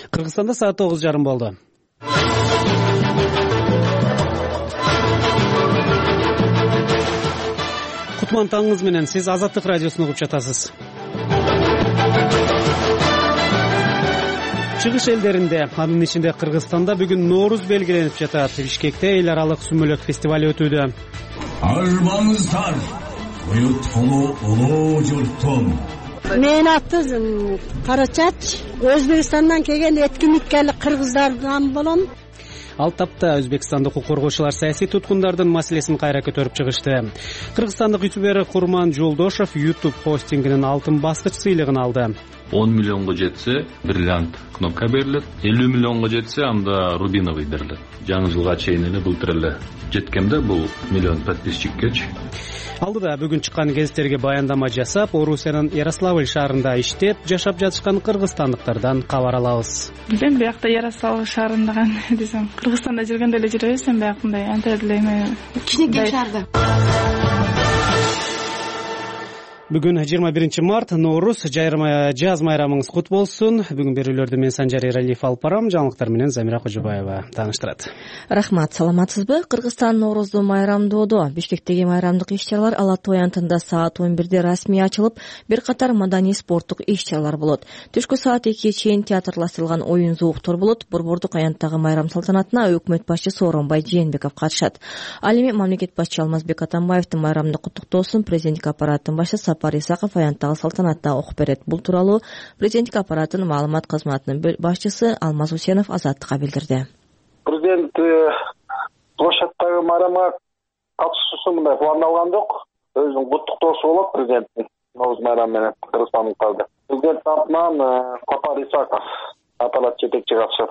Кыргызстанда саат 9:30 болду. Кутман таңыңыз менен, сиз Азаттык радиосун угуп жатасыз. Чыгыш элдеринде, анын ичинде Кыргызстанда бүгүн Нооруз белгиленип жатат. Бишкекте эл аралык сүмөлөк фестиваль өтүүдө. Армаңыздар, уюткулуу улуу журттун. Менин атым Карачач. Өзбекстандан келген эткинlikкелик кыргыздардан болом. Ал тапта өзбекстандык укук коргоочулар саясий туткундардын маселесин кайра көтөрүп чыгышты. Кыргызстандык ютубер Курман Жолдошов YouTube хостингинин алтын баскыч сыйлыгын алды. 10 миллионго жетсе бриллиант кнопка берилет, 50 миллионго жетсе анда рубиновый берилет. Жаңы жылга чейин эле былтыр эле жеткенде бул миллион подписчиккечи. Алдыда бүгүн чыккан гезиттерге баяндама жасап, Орусиянын Ярославль шаарында иштеп жашап жатышкан кыргызстандыктардан кабар алабыз. Билем, биякта Ярославль шаарындаган десем, Кыргызстанда жүргөндө эле жүрө берсем, биякындай анта деле эме. Кичинекей шаарда. Бүгүн 21 март, Нооруз, жаз майрамыңыз кут болсун. Бүгүн берүүлөрдү мен Санжар Эралиев алып барам, жаңылыктар менен Замира Кожобаева тааныштырат. Рахмат, саламатсызбы? Кыргызстан Ноорузду майрамдоодо. Бишкектеги майрамдык иш-чаралар Ала-Той антында саат 11-де расмий ачылып, бир катар маданий спорттук иш-чаралар болот. Түшкү саат 2-ге чейин театрлаштырылган оюн зооктор болот. Борбордук аянттагы майрам салтанатына өкмөт башчысы Сооронбай Жээнбеков катышат. Ал эми мамлекет башчысы Алмазбек Атамбаевдин майрамды куттуктоосун президенттик аппараттын башчысы Сапар Исаков аянттагы салтанатта окуп берет. Бул тууралуу президенттик аппараттын маалымат кызматынын башчысы Алмаз Усенов Азаттыкка билдирди. Президент площадьтагы майрамга катышуусу мындай пландалган жок. Өзүнүн куттуктоосу болот президенттин Нооруз майрамы менен кыргызстандыктарды. Президент атынан Сапар Исаков аппарат жетекчи катышат.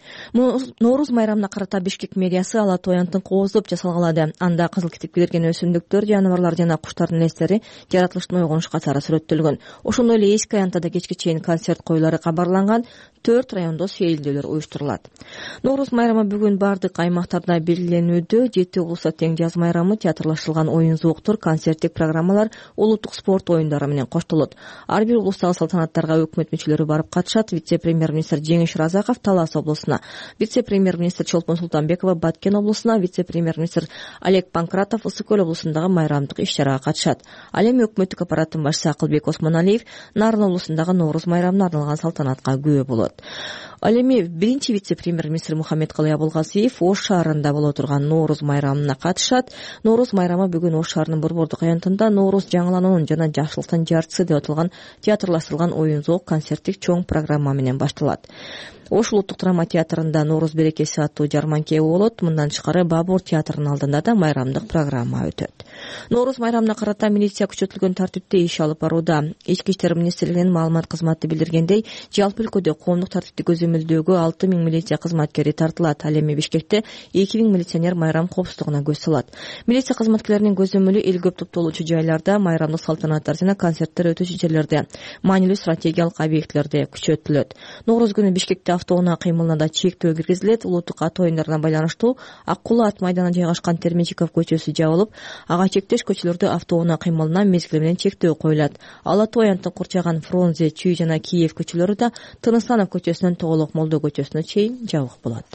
Нооруз майрамына карата Бишкек мэриясы Ала-Той антын кооздоп жасалгалады. Анда кызыл китепке кирген өсүмдүктөр, жаныбарлар жана куштардын элестери жаратылыштын ойгонуш катары сүрөттөлгөн. Ошондой эле эски аянтада кечке чейин концерт коюлары кабарланган. 4 райондо сейилдөөлөр уюштурулат. Нооруз майрамы бүгүн бардык аймактарда белгиленүүдө. 7 облустта тең жаз майрамы, театрлаштырылган оюн зооктор, концерттик программалар, улуттук спорт оюндары менен коштолот. Ар бир облустагы салтанаттарга өкмөт мүчөлөрү барып катышат. Вице-премьер-министр Жеңиш Разаков Талас облусуна, вице-премьер-министр Чолпон Султанбекова Баткен облусуна, вице-премьер-министр Олег Панкратов Ысык көл облусундагы майрамдык иш-чарага катышат. Ал эми өкмөттүк аппараттын башчысы Акылбек Осмоналиев Нарын облусундагы Нооруз майрамына арналган салтанатка күбө болот. Ал эми биринчи вице-премьер-министр Мухаммедкалый Абулгазиев Ош шаарында боло турган Нооруз майрамына катышат. Нооруз майрамы бүгүн Ош шаарынын борбордук аянтында Нооруз жаңылануунун жана жакшылыктын жарчысы деп аталган театрлаштырылган оюн зоок концерттик чоң программа менен башталат. Ош улуттук драма театрында Нооруз берекеси аттуу жарманке болот. Мындан тышкары Бабур театрынын алдында да майрамдык программа өтөт. Нооруз майрамына карата милиция күчөтүлгөн тартипте иш алып барууда. Ички иштер министрлигинин маалымат кызматы билдиргендей, жалпы өлкөдө коомдук тартипти көзөмөлдөөгө 6000 милиция кызматкери тартылат. Ал эми Бишкекте 2000 милиционер майрам коопсуздугуна көз салат. Милиция кызматкерлеринин көзөмөлү эл көп топтолуучу жайларда, майрамдык салтанаттар жана концерттер өтүүчү жерлерде, маанилүү стратегиялык объектилерде күчөтүлөт. Нооруз күнү Бишкекте автоунаа кыймылына да чектөө киргизилет. Улуттук ат оюндарына байланыштуу Ак Кулы ат майданына жайгашкан Терменчиков көчөсү жабылып, ага чектеш көчөлөрдө автоунаа кыймылына мезгили менен чектөө коюлат. Ала-Той антын курчаган Фрунзе, Чүй жана Киев көчөлөрү да Тыныстанов көчөсүнөн Тоголок Молдо көчөсүнө чейин жабык болот.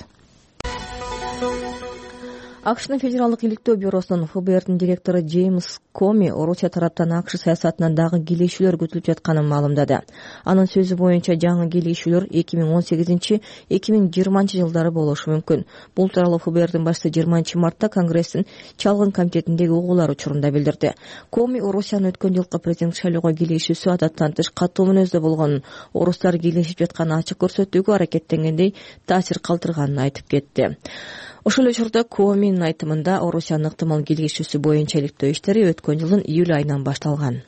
АКШнын Федералдык иликтөө бюросунун ФБРдин директору Джеймс Коми Орусия тараптан АКШ саясатынан дагы келишүүлөр күтүлүп жатканын маалымдады. Анын сөзү боюнча жаңы келишүүлөр 2018-2020 жылдары болушу мүмкүн. Бул тууралуу ФБРдин башчысы 20 мартта Конгресстин чалгын комитетиндеги угуулар учурунда билдирди. Коми Орусиянын өткөн жылкы президент шайлоого келишүүсү адаттан тыш катуу мүнөздө болгонун, орустар келишип жатканын ачык көрсөтүүгө аракеттенгендей таасир калтырганын айтып кетти. Ошол эле учурда Кооминин айтымында Орусиянын ыктымал келишүүсү боюнча иликтөө иштери өткөн жылдын июль айынан башталган.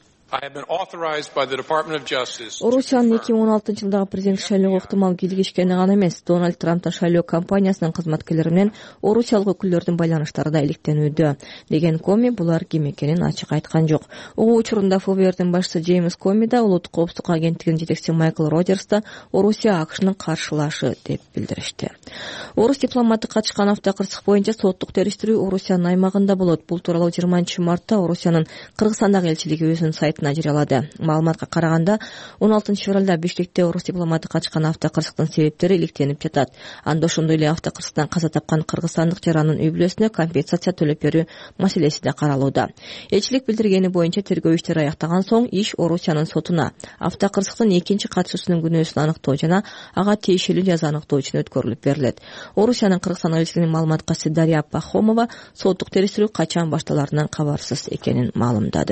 Орусиянын 2016 жылдагы президент шайлоого ыктымал кийлигишкени гана эмес, Дональд Трамптын шайлоо кампаниясынын кызматкерлери менен орусиялык өкүлдөрдүн байланыштары да иликтенүүдө, деген Коми булар ким экенин ачык айткан жок. Угуу учурунда ФБРдин башчысы Джеймс Коми да улуттук коопсуздук агенттигинин жетекчиси Майкл Роджерс да Орусия АКШнын каршылашы деп билдиришти. Орус дипломаты катышкан автокырсык боюнча соттук териштирүү Орусиянын аймагында болот. Бул тууралуу 20 мартта Орусиянын Кыргызстандагы элчилиги өзүнүн сайтында сайтына жарыялады. Маалыматка караганда 16 февралда Бишкекте орус дипломаты качкан автокырсыктын себептери иликтенип жатат. Анда ошондой эле автокырсыктан каза тапкан кыргызстандык жаранын үй бүлөсүнө компенсация төлөп берүү маселеси да каралууда. Элчилик билдиргени боюнча тергөө иштери аяктаган соң иш Орусиянын сотуна автокырсыктын экинчи катчысынын күнөөсүн аныктоо жана ага тиешелүү жаза аныктоо үчүн өткөрүлүп берилет. Орусиянын Кыргызстан элчилигинин маалымат катчысы Дарья Пахомова соттук териштирүү качан башталарынан кабарсыз экенин маалымдады.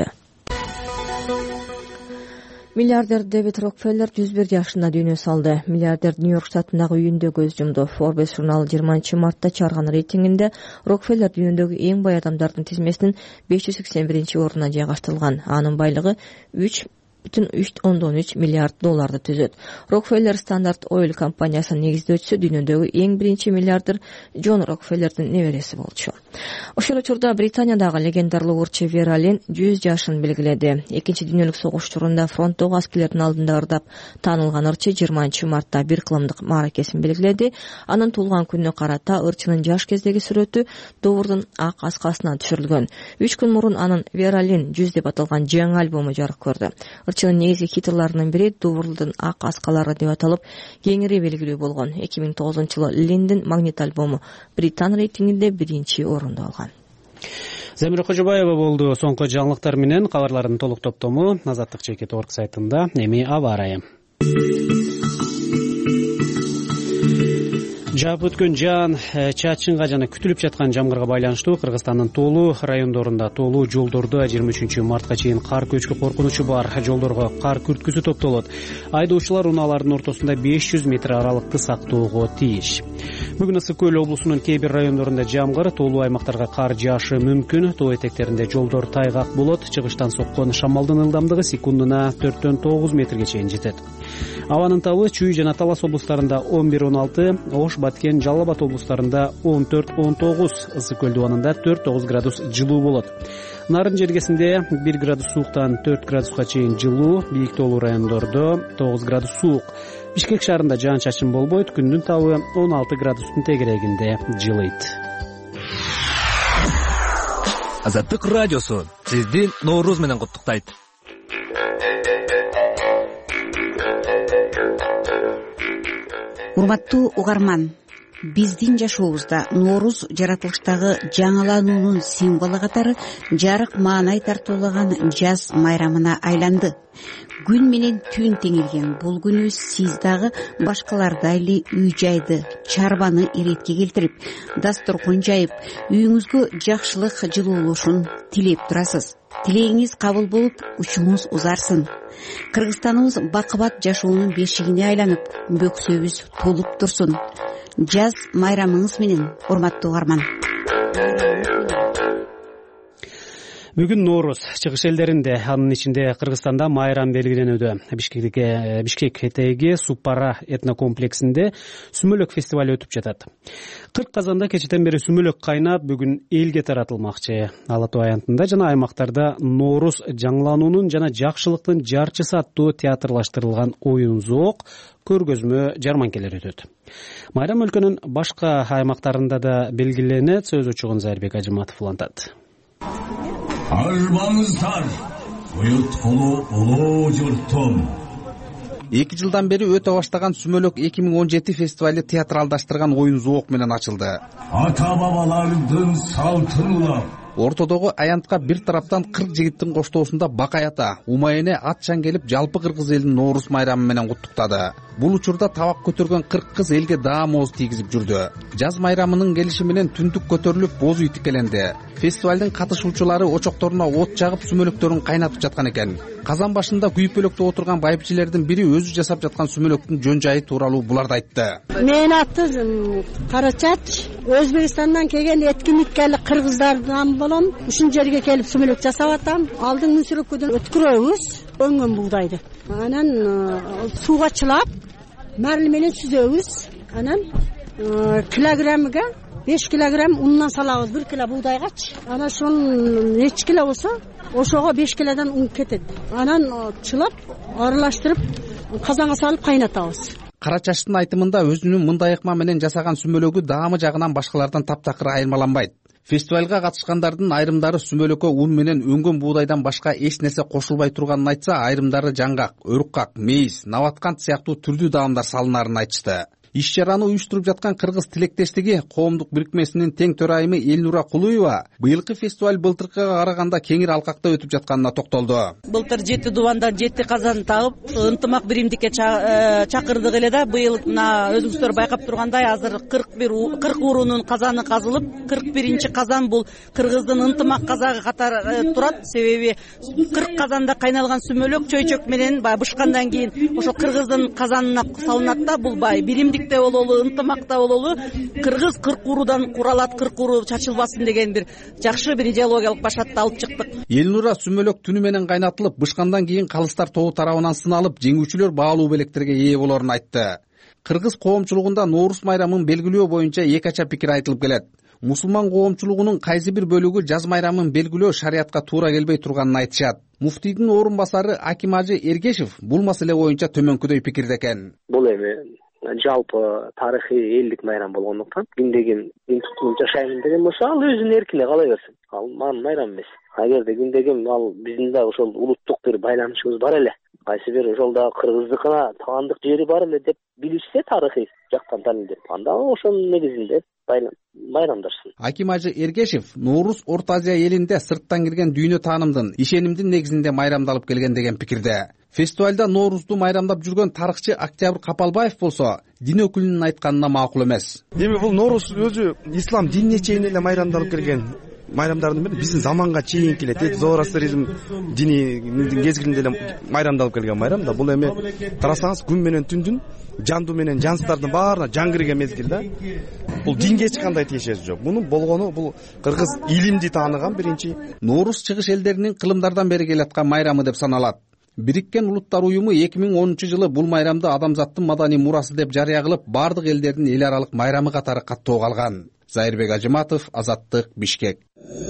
Миллиардер Дэвид Рокфеллер 101 жашында дүйнө салды. Миллиардер Нью-Йорк штатындагы үйүндө көз жумду. Forbes журналы 20-мартта чыгарган рейтингинде Рокфеллер дүйнөдөгү эң бай адамдардын тизмесинин 581-ордуна жайгаштырылган. Анын байлыгы 3,3 миллиард долларды түзөт. Рокфеллер Стандарт Ойл компаниясынын негиздөөчүсү, дүйнөдөгү эң биринчи миллиардер Джон Рокфеллердин небереси болчу. Ошол учурда Британиядагы легендарлуу урчу Вера Лин 100 жашын белгиледи. Экинчи дүйнөлүк согуш учурунда фронттогу аскерлердин алдында ырдап таанылган ырчы 20-мартта бир кылымдык мааракесин белгиледи. Анын туулган күнүнө карата ырчынын жаш кездеги сүрөтү Довурдун ак аскасына түшүрүлгөн. 3 күн мурун анын Вера Лин 100 деп аталган жаңы альбому жарык көрдү. Ырчынын негизги хиттарынын бири Довурдун ак аскалары деп аталып, кеңири белгилүү болгон. 2009-жылы Линдин Магнит альбому Британ рейтингинде 1-орунду алган. Замира Кожобаева болду соңку жаңылыктар менен. Кабарлардын толук топтому Азаттык чекит орг сайтында. Эми аба ырайы. Жаап өткөн жаан, чачынга жана күтүлүп жаткан жамгырга байланыштуу Кыргызстандын тоолуу райондорунда тоолуу жолдордо 23-мартка чейин кар көчкү коркунучу бар. Жолдорго кар күрткүсү топтолот. Айдоочулар унаалардын ортосунда 500 метр аралыкты сактоого тийиш. Бүгүн Ысык Көл облусунун кээ бир райондорунда жамгыр, тоолуу аймактарга кар жаашы мүмкүн. Тоо этектеринде жолдор тайгак болот. Чыгыштан соккон шамалдын ылдамдыгы секундуна 4-9 метрге чейин жетет. Абанын табы Чүй жана Талас облустарында 11-16, Ош, Баткен, Жалал Абад облустарында 14-19, Ысык Көл дубанында 4-9 градус жылуу болот. Нарын жергесинде 1 градус сууктан 4 градуска чейин жылуу, бийик тоолуу райондордо 9 градус суук. Бишкек шаарында жаан-чачын болбойт, күндүн табы 16 градустун тегерегинде жылыйт. Азаттык радиосу сизди Нооруз менен куттуктайт. Урматтуу угарман, биздин жашообузда Нооруз жаратылыштагы жаңылануунун символу катары жарык маанай тартуулаган жаз майрамына айланды. Күн менен түн теңелген бул күнү сиз дагы башкалардай эле үй жайды, чарбаны иретке келтирип, дасторкон жайып, үйүңүзгө жакшылык жылуулушун тилеп турасыз. Тилегиңиз кабыл болуп, учуңуз узарсын. Кыргызстаныбыз бакыбат жашоонун бешигине айланып, бөксөбүз толуп турсун. Жаз майрамыңыз менен, урматтуу угарман. Бүгүн Нооруз чыгыш элдеринде, анын ичинде Кыргызстанда майрам белгиленүүдө. Бишкек этеги Супара этнокомплексинде сүмөлөк фестивали өтүп жатат. 40 казанда кечеден бери сүмөлөк кайнап, бүгүн элге таратылмакчы. Ала Тоо аянтында жана аймактарда Нооруз жаңылануунун жана жакшылыктын жарчысы аттуу театрлаштырылган оюн зоок, көргөзмө, жарманкелер өтөт. Майрам өлкөнүн башка аймактарында да белгиленет. Сөз учугун Зайырбек Ажыматов улантат. Армаңыздар, уюткулуу улуу журтум. 2 жылдан бери өтө баштаган Сүмөлөк 2017 фестивали театралдаштырган оюн зоок менен ачылды. Ата бабалардын салтын улап, ортодогу аянтка бир тараптан 40 жигиттин коштоосунда Бакай ата, Умайене атчан келип, жалпы кыргыз элин Нооруз майрамы менен куттуктады. Бул учурда табак көтөргөн 40 кыз элге даа мооз тийгизип жүрдү. Жаз майрамынын келиши менен түндүк көтөрүлүп, боз үй тикеленди. Фестивалдын катышуучулары очокторуна от жагып, сүмөлөктөрүн кайнатып жаткан экен. Казан башында күйпөлөктө отурган байбичелердин бири өзү жасап жаткан сүмөлөктүн жөн жайы тууралуу буларды айтты. Менин атым Карачач. Өзбекстандан келген эткиниккелик кыргыздардан болом. Ушул жерге келип сүмөлөк жасап атам. Алдын мүсүрөккөдөн өткүрөбүз, өңгөн булдайды. Анан сууга чылап, марли менен сүзөбүз. Анан килограммга 5 килограмм ундан салабыз, 1 кило буудайгачы. Анан ошол неч кило болсо, ошого 5 килодан ун кетет. Анан чылап, аралаштырып, казанга салып кайнатабыз. Карачаштын айтымында өзүнүн мындай ыкма менен жасаган сүмөлөгү даамы жагынан башкалардан таптакыр айырмаланбайт. Фестивалга катышкандардын айрымдары сүмөлөккө ун менен өңгөн буудайдан башка эч нерсе кошулбай турганын айтса, айрымдары жаңгак, өрүккак, мейиз, набаткант сыяктуу түрдүү даамдар салынарын айтышты. Иш-чараны уюштуруп жаткан Кыргыз тилектештиги коомдук бирикмесинин тең төрайымы Элнура Кулуева быйылкы фестиваль былтыркыга караганда кеңири алкакта өтүп жатканына токтолду. Былтыр 7 дубандан 7 казан тагып, ынтымак биримдикке чакырдык эле да. Быйыл өзүңүздөр байкап тургандай азыр 40 уруунун казаны казылып, 41-чи казан бул Кыргыздын ынтымак казагы катары турат. Себеби 40 казанда кайналган сүмөлөк чөйчөк менен бышкандан кийин ошо Кыргыздын казанына салынат да. Бул биримдик бололу, ынтымакта бололу. Кыргыз 40 уруудан куралат, 40 уруу чачылбасын деген бир жакшы бир идеологиялык башатты алып чыктык. Элнура сүмөлөк түнү менен кайнатылып, бышкандан кийин калыстар тобу тарабынан сыналып, жеңүүчүлөр баалуу белектерге ээ болорун айтты. Кыргыз коомчулугунда Ноорус майрамын белгилөө боюнча эки ача пикир айтылып келет. Мусулман коомчулугунун кайсы бир бөлүгү жаз майрамын белгилөө шариятка туура келбей турганын айтышат. Муфтийдин орун басары Аким Ажы Эргешев бул маселе боюнча төмөнкүдөй пикирде экен. Бул эми жалпы тарыхый элдик майрам болгондуктан күндөгүн дин тутумун жашаймын деген болсо, ал өзүнүн эркине кала берсин. Ал манын майрам эмес. Эгерде күндөгүн ал биздин да ошол улуттук бир байланышыбыз бар эле. Кайсы бир ошолда кыргыздыкына таандык жери бар эле деп билишсе, тарыхый жактан танылып, анда ошонун негизинде майрамдашсын. Аким Ажы Эргешев Ноорус Орто Азия элинде сырттан кирген дүйнө таанымдын, ишенимдин негизинде майрамдалып келген деген пикирде. Фестивалда Ноорузду майрамдап жүргөн тарыхчы Октябрь Капалбаев болсо, дин өкүлүнүн айтканына макул эмес. Эми бул Ноорус өзү ислам динине чейин эле майрамдалып келген майрамдардын бири, биздин заманга чейинки эле зороастризм дининин кезигинде эле майрамдалып келген майрам да. Бул эми карасаңыз күн менен түндүн, жандуу менен жансыздардын баарына жан кирген мезгил да. Бул динге эч кандай тиешеси жок. Мунун болгону бул кыргыз илимди тааныган биринчи. Ноорус чыгыш элдеринин кылымдардан бери келаткан майрамы деп саналат. Бириккен Улуттар уюму 2010-жылы бул майрамды адамзаттын маданий мурасы деп жарыя кылып, бардык элдердин эл аралык майрамы катары каттоого алган. Зайырбек Ажыматов, Азаттык, Бишкек.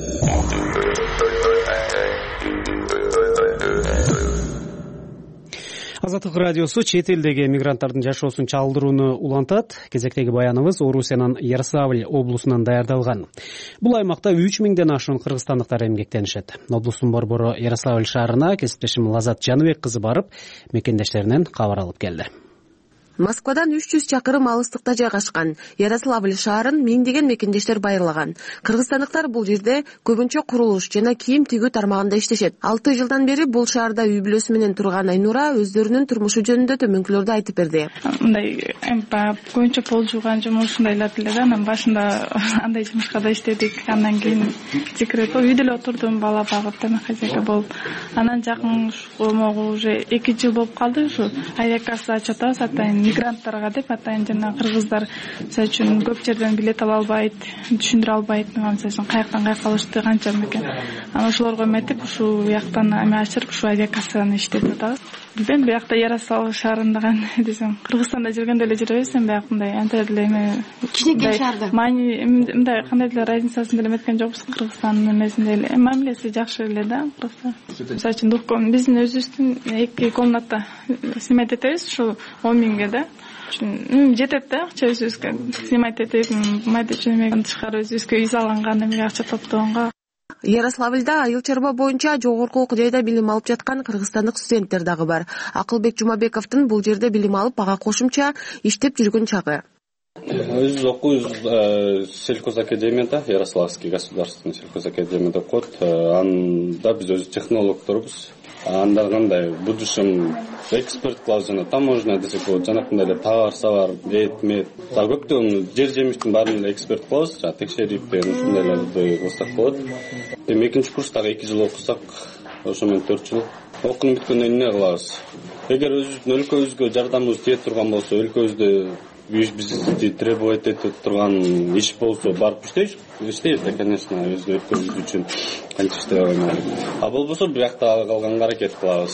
Азаттык радиосу чет элдеги мигранттардын жашоосун чалдырууну улантат. Кезектеги баяныбыз Орусиянын Ярославль облусунан даярдалган. Бул аймакта 3000ден ашуун кыргызстандыктар эмгектенишет. Облустун борбору Ярославль шаарына кесиптешим Лазат Жаныбек кызы барып, мекендештеринен кабар алып келди. Москвадан 300 чакырым алыстыкта жайгашкан Ярославль шаарын миңдеген мекендештер байырлаган. Кыргызстандыктар бул жерде көбүнчө курулуш жана кийим тигүү тармагында иштешет. 6 жылдан бери бул шаарда үй бүлөсү менен турган Айнура өздөрүнүн турмушу жөнүндө төмөнкүлөрдү айтып берди. Мындай көбүнчө пол жууган жумуш ушундайлар эле да. Анан башында андай жумушка да иштедик. Андан кийин секрет үйдө эле отурдум, бала багып, хозяйка болуп. Анан жакын могу уже 2 жыл болуп калды. Ушу авиакасса ачатабыз, атайын мигранттарга деп, атайын жана кыргыздар мисалы үчүн көп жерден билет ала албайт, түшүндүрө албайт, мисалы үчүн каяктан каяка алышты, канча мекен. Анан ошолорго эметип, ушул жактан эме ачырып, ушу авиакассаны иштетип атабыз. Билбейм, буякта Ярославль шаарындаган десем, Кыргызстанда жүргөндө эле жүрөбүз, бияк мындай анча эле эме кичинекей шаарда. Мындай кандай деле разницасын деле эметкен жокпуз. Кыргызстандын эмесинде эле мамилеси жакшы эле да, Кыргызстан. Мисалы үчүн биздин өзүбүздүн 2 комната снимать этебиз, ушул 10 миңге да. Жетет да, акча өзүбүзгө снимать этип, майда чөймөгөн тышкары өзүбүзгө үй салганган, эмеге акча топтогонго. Ярославльда айыл чарба боюнча жогорку окуу жайда билим алып жаткан кыргызстандык студенттер дагы бар. Акылбек Жумабековдун бул жерде билим алып, ага кошумча иштеп жүргөн чагы. Өзүбүз окуйбуз сельхозакадемияда, Ярославский государственный сельхозакадемияда окуйт. Анда биз өзү технологдорбуз. Анда кандай будущем эксперт кылабыз, жана таможня десек болот, жанакындай эле товар, эт, мед, көптөгөн жер жемиштин баарын эле эксперт кылабыз, текшерип ушундайларды кылсак болот. Эми экинчи курстагы 2 жыл окусак, ошо менен 4 жыл. Окуп бүткөндөн эмне кылабыз? Эгер өзүбүздүн өлкөбүзгө жардамыбыз тие турган болсо, өлкөбүздө бизди требовать этип турган иш болсо, барып иштейбиз да, конечно, өз өлкөбүз үчүн канча иштеп алам. А болбосо биякта калганга аракет кылабыз.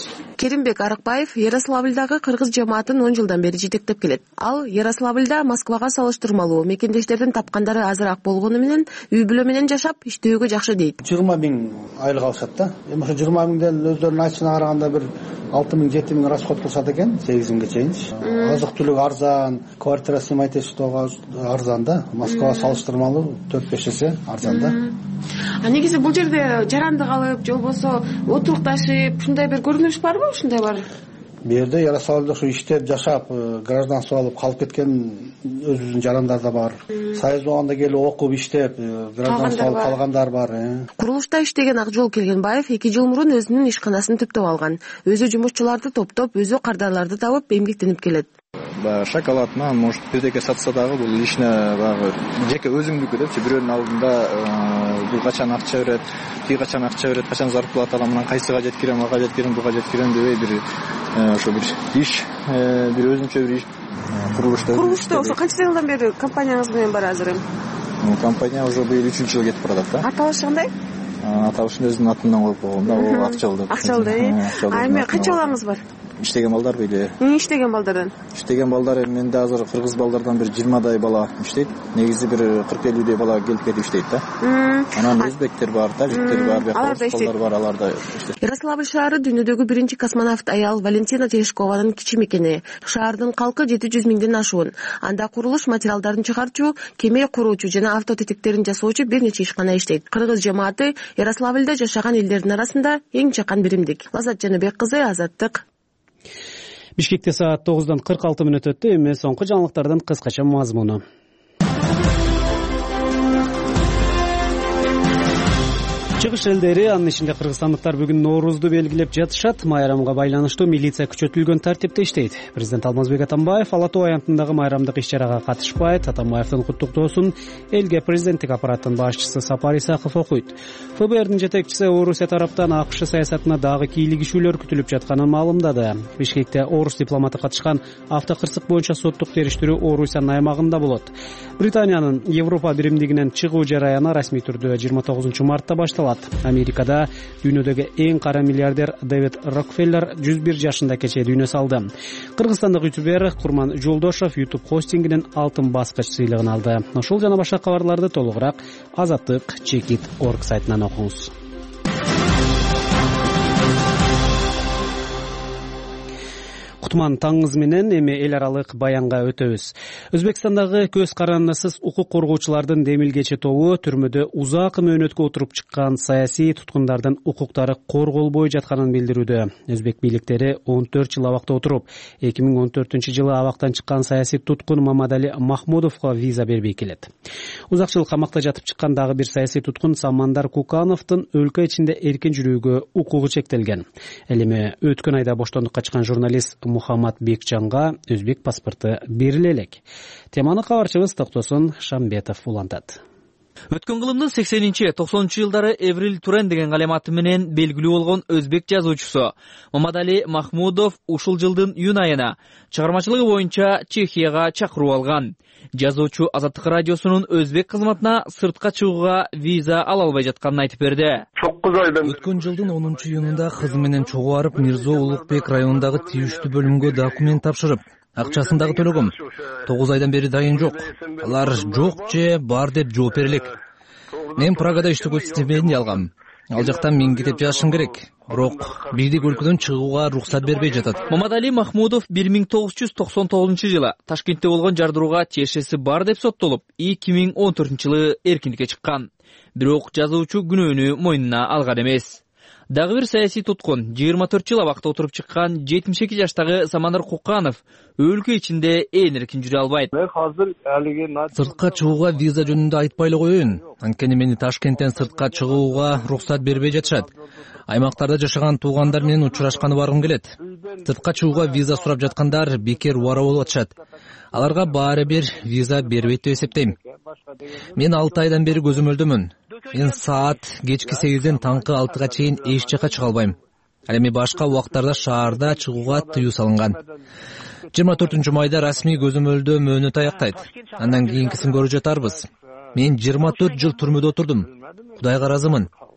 Керимбек Арыкбаев Ярославльдагы кыргыз жамаатын 10 жылдан бери жетектеп келет. Ал Ярославльда Москвага салыштырмалуу мекендештердин тапкандары азыраак болгону менен үй бүлө менен жашап иштөөгө жакшы дейт. 20 000 айлык алышат да. Эми ошо 20 000ден өздөрүнүн айтышына караганда бир 6 000 7 000 расход кылышат экен 8 000ге чейинчи. Азык түлүк арзан, квартира снимать этишүүгө арзан да. Москвага салыштырмалуу 4-5 эсе арзан да. А негизи бул жерде жаранды калып, же болбосо отурукташып, ушундай бир көрүнүш барбы? Ушундай бар. Бу жерде Ярославльда ушу иштеп жашап, гражданство алып калып кеткен өзүбүздүн жарандар да бар. Союз убагында келип окуп иштеп, гражданство алып калгандар бар. Курулушта иштеген Акжол Келгенбаев 2 жыл мурун өзүнүн ишканасын түптөп алган. Өзү жумушчуларды топтоп, өзү кардарларды табып эмгектенип келет. Шоколад, может, бирдеке сатса дагы бул ишине багы жеке өзүңдүкү депчи, бирөөнүн алдында бул качан акча берет, тиги качан акча берет, качан зарплата алам, анан кайсыга жеткирем, ага жеткирем, буга жеткирем дебей бир ошо бир иш, бир өзүнчө бир иш курулушта ошо канча жылдан бери компанияңыз менен бар азыр? Компания уже быйыл 3-жыл кетип баратат да. Аталышы кандай? Аталышын өзүнүн атынан коюп койгон да, ол Акчал деп. Акчал деп. А эми канча балаңыз бар? Иштеген балдар беле. Иштеген балдардан? Иштеген балдар менде азыр кыргыз балдардан бир 20дай бала иштейт. Негизи бир 40-50 бала келип кетип иштейт да. Анан өзбектер бар, тажиктер бар, балдар бар, алар да иштейт. Ярославль шаары дүйнөдөгү биринчи космонавт аял Валентина Терешкованын кичи мекени. Шаардын калкы 700 000ден ашуун. Анда курулуш материалдарын чыгарчу, кеме куруучу жана автотетектерин жасоочу бир нече ишкана иштейт. Кыргыз жамааты Ярославльда жашаган элдердин арасында эң чакан биримдик. Лазат Жаныбек кызы, Азаттык. Бишкекте саат 9:46 өттү. Эми соңку жаңылыктардын кыскача мазмуну. Чыгыш элдери, анын ичинде кыргызстандыктар бүгүн Ноорузду белгилеп жатышат. Майрамга байланыштуу милиция күчөтүлгөн тартипте иштейт. Президент Алмазбек Атамбаев Ала Тоо аянтындагы майрамдык иш-чарага катышпайт. Атамбаевдин куттуктоосун элге президенттик аппараттын башчысы Сапар Исаков окуйт. ФБРдин жетекчиси Орусия тараптан АКШ саясатына дагы кийлигишүүлөр күтүлүп жатканын маалымдады. Бишкекте орус дипломаты катышкан автокырсык боюнча соттук териштирүү Орусиянын аймагында болот. Британиянын Европа биримдигинен чыгуу жараяны расмий түрдө 29 мартта башталат. Америкада дүйнөдөгү эң кара миллиардер Дэвид Рокфеллер 101 жашында кечээ дүйнө салды. Кыргызстандык ютубер Курман Жолдошов YouTube хостингинин алтын баскыч сыйлыгын алды. Ошол жана башка кабарларды толугураак Азаттык.org сайтынан окуңуз. Кутман таңыңыз менен эми эл аралык баянга өтөбүз. Өзбекстандагы көз карандысыз укук коргоочулардын демилгечи тобу түрмөдө узак мөөнөткө отуруп чыккан саясий туткундардын укуктары корголбой жатканын билдирүүдө. Өзбек бийликтери 14 жыл абакта отуруп, 2014-жылы абактан чыккан саясий туткун Мамадали Махмудовго виза бербей келет. Узак жыл камакта жатып чыккан дагы бир саясий туткун Самандар Кукановдун өлкө ичинде эркин жүрүүгө укугу чектелген. Эми өткөн айда боштондукка чыккан журналист Мухаммад Бекчанга өзбек паспорту бериле элек. Теманы кабарчыбыз Токтосун Шамбетов улантат. Өткөн кылымдын 80-90-жылдары Эврил Турен деген калематы менен белгилүү болгон өзбек жазуучусу Мамадали Махмудов ушул жылдын июнь айына чыгармачылыгы боюнча Чехияга чакыруу алган. Жазуучу Азаттык радиосунун өзбек кызматына сыртка чыгууга виза ала албай жатканын айтып берди. Өткөн жылдын 10-июнунда кызы менен чогуу барып Мирзо Улукбек районундагы тийиштүү бөлүмгө документ тапшырып, акчасын дагы төлөгөм. 9 айдан бери дайын жок. Алар жок же бар деп жооп берелек. Мен Прагада иштөөгө стипендия алгам. Ал жактан мен кетип жашашым керек. Бирок бирдик өлкөдөн чыгууга уруксат бербей жатат. Мамадали Махмудов 1999-жылы Ташкентте болгон жардырууга тиешеси бар деп соттолуп, 2014-жылы эркиндикке чыккан. Бирок жазуучу күнөөнү мойнуна алган эмес. Дагы бир саясий туткун 24 жыл абакта отуруп чыккан 72 жаштагы Самандар Куканов өлкө ичинде эркин жүрө албайт. Сыртка чыгууга виза жөнүндө айтпай эле коеюн. Анткени мени Ташкенттен сыртка чыгууга уруксат бербей жатышат. Аймактарда жашаган туугандар менен учурашканы баргым келет. Сыртка чыгууга виза сурап жаткандар бекер убара болуп атышат. Аларга баары бир виза бербейт деп эсептейм. Мен 6 айдан бери көзөмөлдөмүн. Мен саат кечки 8ден таңкы 6га чейин эч жака чыга албайм. Ал эми башка убактарда шаарда чыгууга тыюу салынган. 24-майда расмий көзөмөлдөө мөөнөт аяктайт. Андан кийинкисин көрүп жатарбыз. Мен 24 жыл түрмөдө отурдум. Кудайга ыраазымын.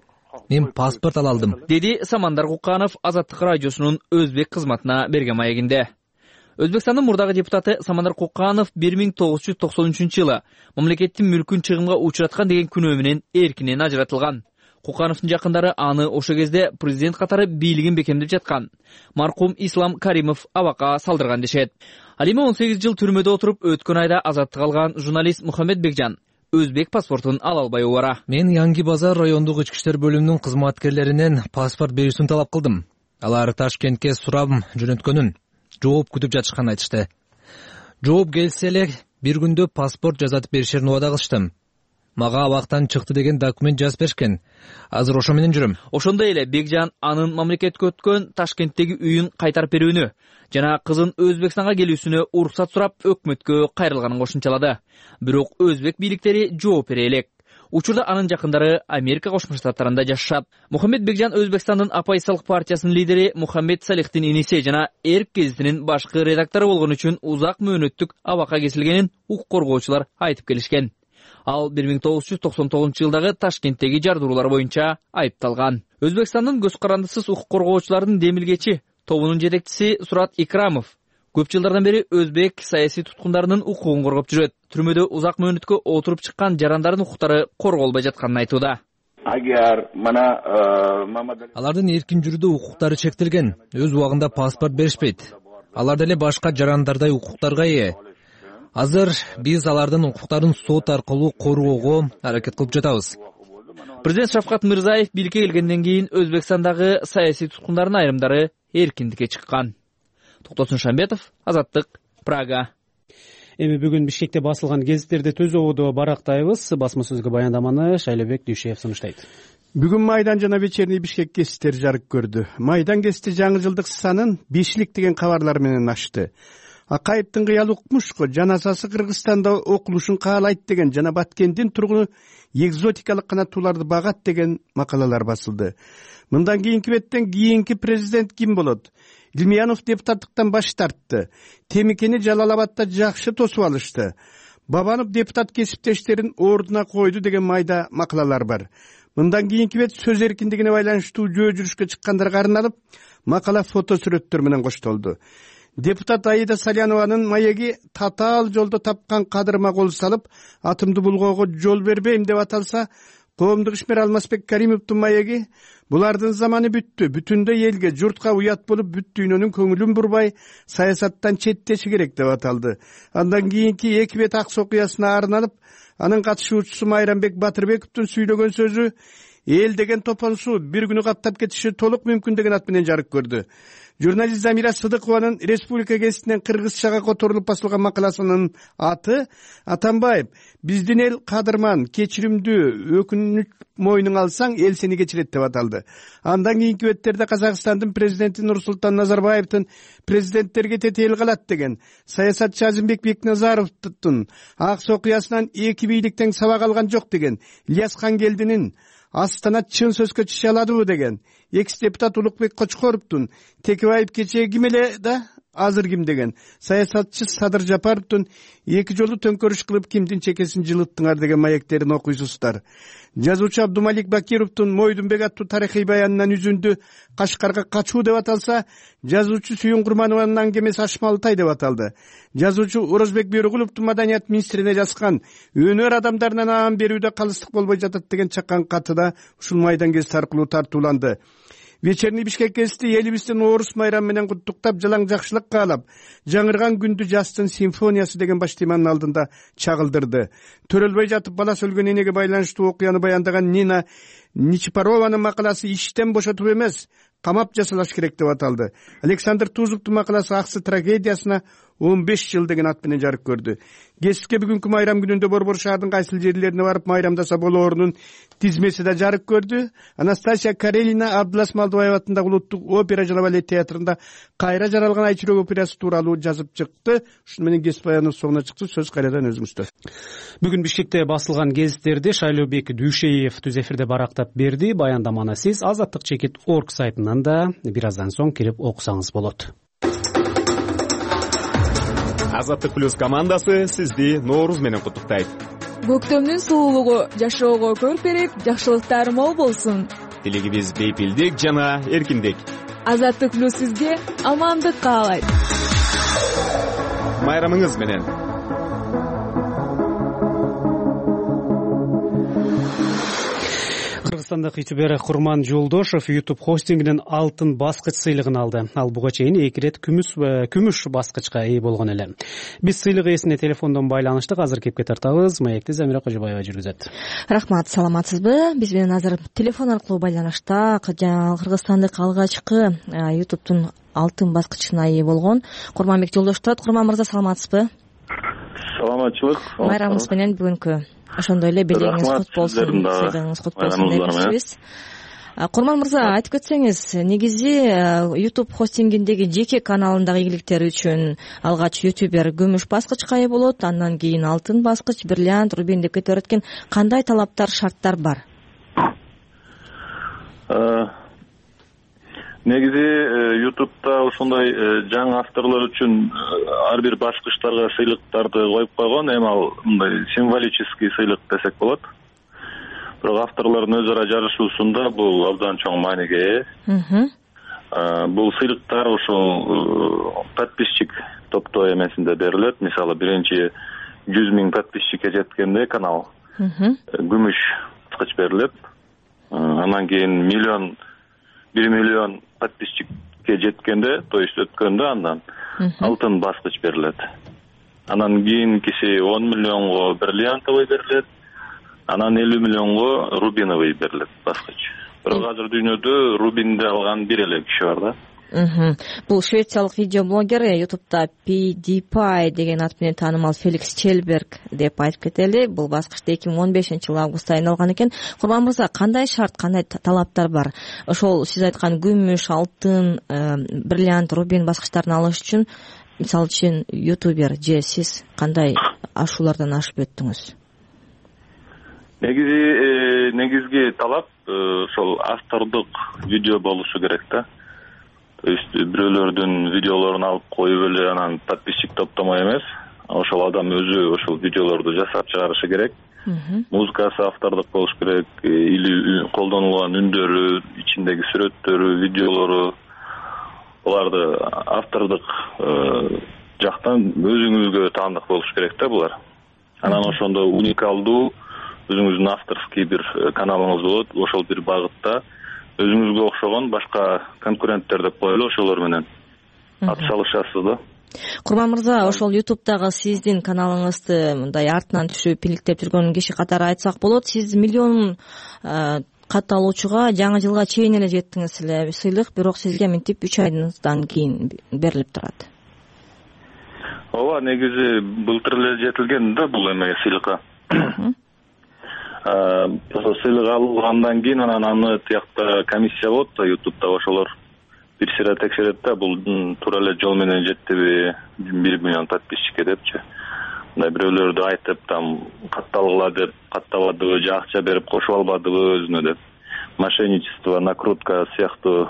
мен паспорт ала алдым, деди Самандар Куканов Азаттык радиосунун өзбек кызматына берген маегинде. Өзбекстандын мурдагы депутаты Самандар Куканов 1993-жылы мамлекеттин мүлкүн чыгымга учураткан деген күнөө менен эркинен ажыратылган. Кукановдун жакындары аны ошо кезде президент катары бийлигин бекемдеп жаткан маркум Ислам Каримов абакка салдырган дешет. Ал эми 18 жыл түрмөдө отуруп, өткөн айда азаттык алган журналист Мухаммед Бекжан өзбек паспортун ала албай убара. Мен Янги базар райондук ички иштер бөлүмүнүн кызматкерлеринен паспорт берүүсүн талап кылдым. Алар Ташкентке сурап жөнөткөнүн, жооп күтүп жатышканын айтышты. Жооп келсе эле бир күндө паспорт жасатып беришерин убада кылыштым. Мага абактан чыкты деген документ жазып беришкен. Азыр ошо менен жүрөм. Ошондой эле Бекжан анын мамлекетке өткөн Ташкенттеги үйүн кайтарып берүүнү жана кызын Өзбекстанга келүүсүнө уруксат сурап өкмөткө кайрылганын кошумчалады. Бирок өзбек бийликтери жооп бере элек. Учурда анын жакындары Америка Кошмо Штаттарында жашашат. Мухаммед Бекжан Өзбекстандын Оппозициялык партиясынын лидери Мухаммед Салихтин иниси жана Эрк гезитинин башкы редактору болгон үчүн узак мөөнөттүк абакка кесилгенин укук коргоочулар айтып келишкен. Ал 1999-жылдагы Ташкенттеги жардыруулар боюнча айыпталган. Өзбекстандын көз карандысыз укук коргоочулардын демилгечи тобунун жетекчиси Сурат Икрамов көп жылдардан бери өзбек саясий туткундарынын укугун коргоп жүрөт. Түрмөдө узак мөөнөткө отуруп чыккан жарандардын укуктары корголбой жатканын айтууда. Алардын эркин жүрүүдө укуктары чектелген, өз убагында паспорт беришпейт. Алар деле башка жарандардай укуктарга ээ. Азыр биз алардын укуктарын сот аркылуу коргоого аракет кылып жатабыз. Президент Шавкат Мирзиёев бийликке келгенден кийин Өзбекстандагы саясий туткундардын айрымдары эркиндикке чыккан. Токтосун Шамбетов, Азаттык, Прага. Эми бүгүн Бишкекте басылган гезиттерди төз ободо барактайбыз. Басма сөзгө баяндаманы Шайлебек Дүйшеев сунуштайт. Бүгүн Майдан жана вечерний Бишкек гезиттери жарык көрдү. Майдан гезити жаңы жылдык санын 5 деген кабарлар менен ачты. Акаевдин кыял укмушко жаназасы Кыргызстанда окулушун каалайт деген жана Баткендин тургуну экзотикалык канаттууларды багат деген макалалар басылды. Мындан кийинки беттен кийинки президент ким болот? Илмиянов депутаттыктан баш тартты. Темикени Жалал-Абадда жакшы тосуп алышты. Бабанов депутат кесиптештерин ордуна койду деген майда макалалар бар. Мындан кийинки бет сөз эркиндигине байланыштуу жөө жүрүшкө чыккандарга арналып макала фото сүрөттөр менен коштолду. Депутат Аида Салянованын маеги татаал жолдо тапкан кадырыма кол салып, атымды булгоого жол бербейм деп аталса, коомдук ишмер Алмазбек Каримовдун маеги булардын заманы бүттү, бүтүндөй элге, журтка уят болуп бүт дүйнөнүн көңүлүн бурбай саясаттан четтеши керек деп аталды. Андан кийинки эки бет ак окуясына арналып, анын катышуучусу Майрамбек Батырбековдун сүйлөгөн сөзү эл деген топон суу бир күнү каптап кетиши толук мүмкүн деген ат менен жарык көрдү. Журналист Замира Сыдыкованын Республика гезитинен кыргызчага которулуп басылган макаласынын аты Атамбаев биздин эл кадырман, кечиримдүү, өкүнүч мойнуң алсаң эл сени кечирет деп аталды. Андан кийинки беттерде Казакстандын президенти Нурсултан Назарбаевдин президенттерге тетел калат деген, саясатчы Азимбек Бекназаровдун ак окуясынан эки бийликтен сабак алган жок деген, Ильяс Хангелдинин Астана чын сөзгө чыша аладыбы деген, экс-депутат Улукбек Кочкоровдун Текебаев кечээ ким эле да азыр ким деген, саясатчы Садыр Жапаровдун эки жолу төңкөрүш кылып кимдин чекесин жылыттыңар деген маектерин окуйсуздар. Жазуучу Абдумалик Бакировдун Мойдунбек аттуу тарыхый баянынан үзүндү Кашкарга качуу деп аталса, жазуучу Сүйүн Курманованын аңгемеси Ашмалтай деп аталды. Жазуучу Орозбек Бөрүгүловдун маданият министрине жазган өнөр адамдарына аан берүүдө калыстык болбой жатат деген чакан каты да ушул майдан гезити аркылуу тартууланды. Вечерний Бишкек гезити элибизди Нооруз майрамы менен куттуктап, жалаң жакшылык каалап, жаңырган күндү жастын симфониясы деген баш теманын алдында чагылдырды. Төрөлбөй жатып бала өлгөн энеге байланыштуу окуяны баяндаган Нина Ничипарованын макаласы иштен бошотуп эмес, камап жасалаш керек деп аталды. Александр Тузовдун макаласы Аксы трагедиясына 15 жыл деген ат менен жарык көрдү. Гезитке бүгүнкү майрам күнүндө Борбор шаардын кайсыл жерлерине барып майрамдаса болоорунун тизмеси да жарык көрдү. Анастасия Карелина Абдулас Малдыбаев атындагы Улуттук опера жана балет театрында кайра жаралган Айчүрөк операсы тууралуу жазып чыкты. Ушуну менен гезит баянынын соңуна чыкты. Сөз кайрадан өзүңүздө. Бүгүн Бишкекте басылган гезиттерди Шайлебек Дүйшеев түз эфирде барактап берди. Баяндаманы сиз Азаттык чекит орг сайтынан да бир аздан соң кирип окусаңыз болот. Азаттык плюс командасы сизди Нооруз менен куттуктайт. Көктөмдүн сулуулугу жашоого көрк берип, жакшылыктар мол болсун. тилегибиз бейпилдик жана эркиндик. Азаттык плюс сизге амандык каалайт. Майрамыңыз менен. Кыргызстандык ютубер Курман Жолдошов YouTube хостингинен алтын баскыч сыйлыгын алды. Ал буга чейин 2 рет күмүш баскычка ээ болгон эле. Биз сыйлык ээсине телефондон байланыштык. Азыр кепке тартабыз. Маекти Замира Кожобаева жүргүзөт. Рахмат, саламатсызбы? Биз менен азыр телефон аркылуу байланышта Кыргызстандык алгачкы YouTube'тун алтын баскычына ээ болгон Курманбек Жолдошов турат. Курман мырза, саламатсызбы? Саламатчылык. Майрамыңыз менен бүгүнкү. Ошондой эле белегиңиз кут болсун, сыйлыгыңыз кут болсун деп элчүбүз. Курман мырза, айтып кетсеңиз, негизи YouTube хостингиндеги жеке каналындагы ийгиликтери үчүн алгач ютубер күмүш баскычка ээ болот, андан кийин алтын баскыч, бриллиант, рубин деп кете берет экен. Кандай талаптар, шарттар бар? Негизи YouTube'да ошондой жаңы авторлор үчүн ар бир баскычтарга сыйлыктарды коюп койгон. Эми ал мындай символический сыйлык десек болот. Бирок авторлордун өз ара жарышуусунда бул абдан чоң мааниге ээ. Бул сыйлыктар ошол подписчик топтоо эмесинде берилет. Мисалы, биринчи 100 000 подписчикке жеткенде канал күмүш баскыч берилет. Анан кийин 1 миллион подписчикке жеткенде, то есть өткөндө, андан алтын баскыч берилет. Анан кийинкиси 10 миллионго бриллиантовый берилет. Анан 50 миллионго рубиновый берилет баскыч. Бирок азыр дүйнөдө рубинди алган бир эле киши бар да. Бул швециялык видеоблогер, YouTube'да PewDiePie деген ат менен таанымал Феликс Челберг деп айтып кетели. Бул баскычты 2015-жылы август айында алган экен. Курман мырза, кандай шарт, кандай талаптар бар? Ошол сиз айткан күмүш, алтын, бриллиант, рубин баскычтарын алыш үчүн, мисалы үчүн ютубер же сиз кандай ашуулардан ашып өттүңүз? Негизги талап ошол автордук видео болушу керек да. То есть бирөөлөрдүн видеолорун алып коюп эле анан подписчик топтомой эмес, ошол адам өзү ошол видеолорду жасап чыгарышы керек. Музыкасы автордук болуш керек, или колдонулган үндөрү, ичиндеги сүрөттөрү, видеолору, буларды автордук жактан өзүңүзгө таандык болуш керек да булар. Анан ошондо уникалдуу өзүңүздүн авторский бир каналыңыз болот, ошол бир багытта өзүңүзгө окшогон башка конкуренттер деп коелу, ошолор менен атышалышасыз да. Курман мырза, ошол YouTube'дагы сиздин каналыңызды мындай артынан түшүп иликтеп жүргөн киши катары айтсак болот, сиз миллион катталуучуга жаңы жылга чейин эле жеттиңиз эле. Сыйлык бирок сизге минтип 3 айдан кийин берилип турат. Ооба, негизи былтыр эле жетилген да бул эме сыйлыкка. Сыйлык алгандан кийин анан аны тиякта комиссия болот да YouTube'да, ошолор бир сыйра текшерет да, бул туура эле жол менен жеттиби 1 миллион подписчикке депчи. Мындай бирөөлөрдү айтып, там катталгыла деп каттабадыбы, же акча берип кошуп албадыбы өзүнө деп. Мошенничество, накрутка сыяктуу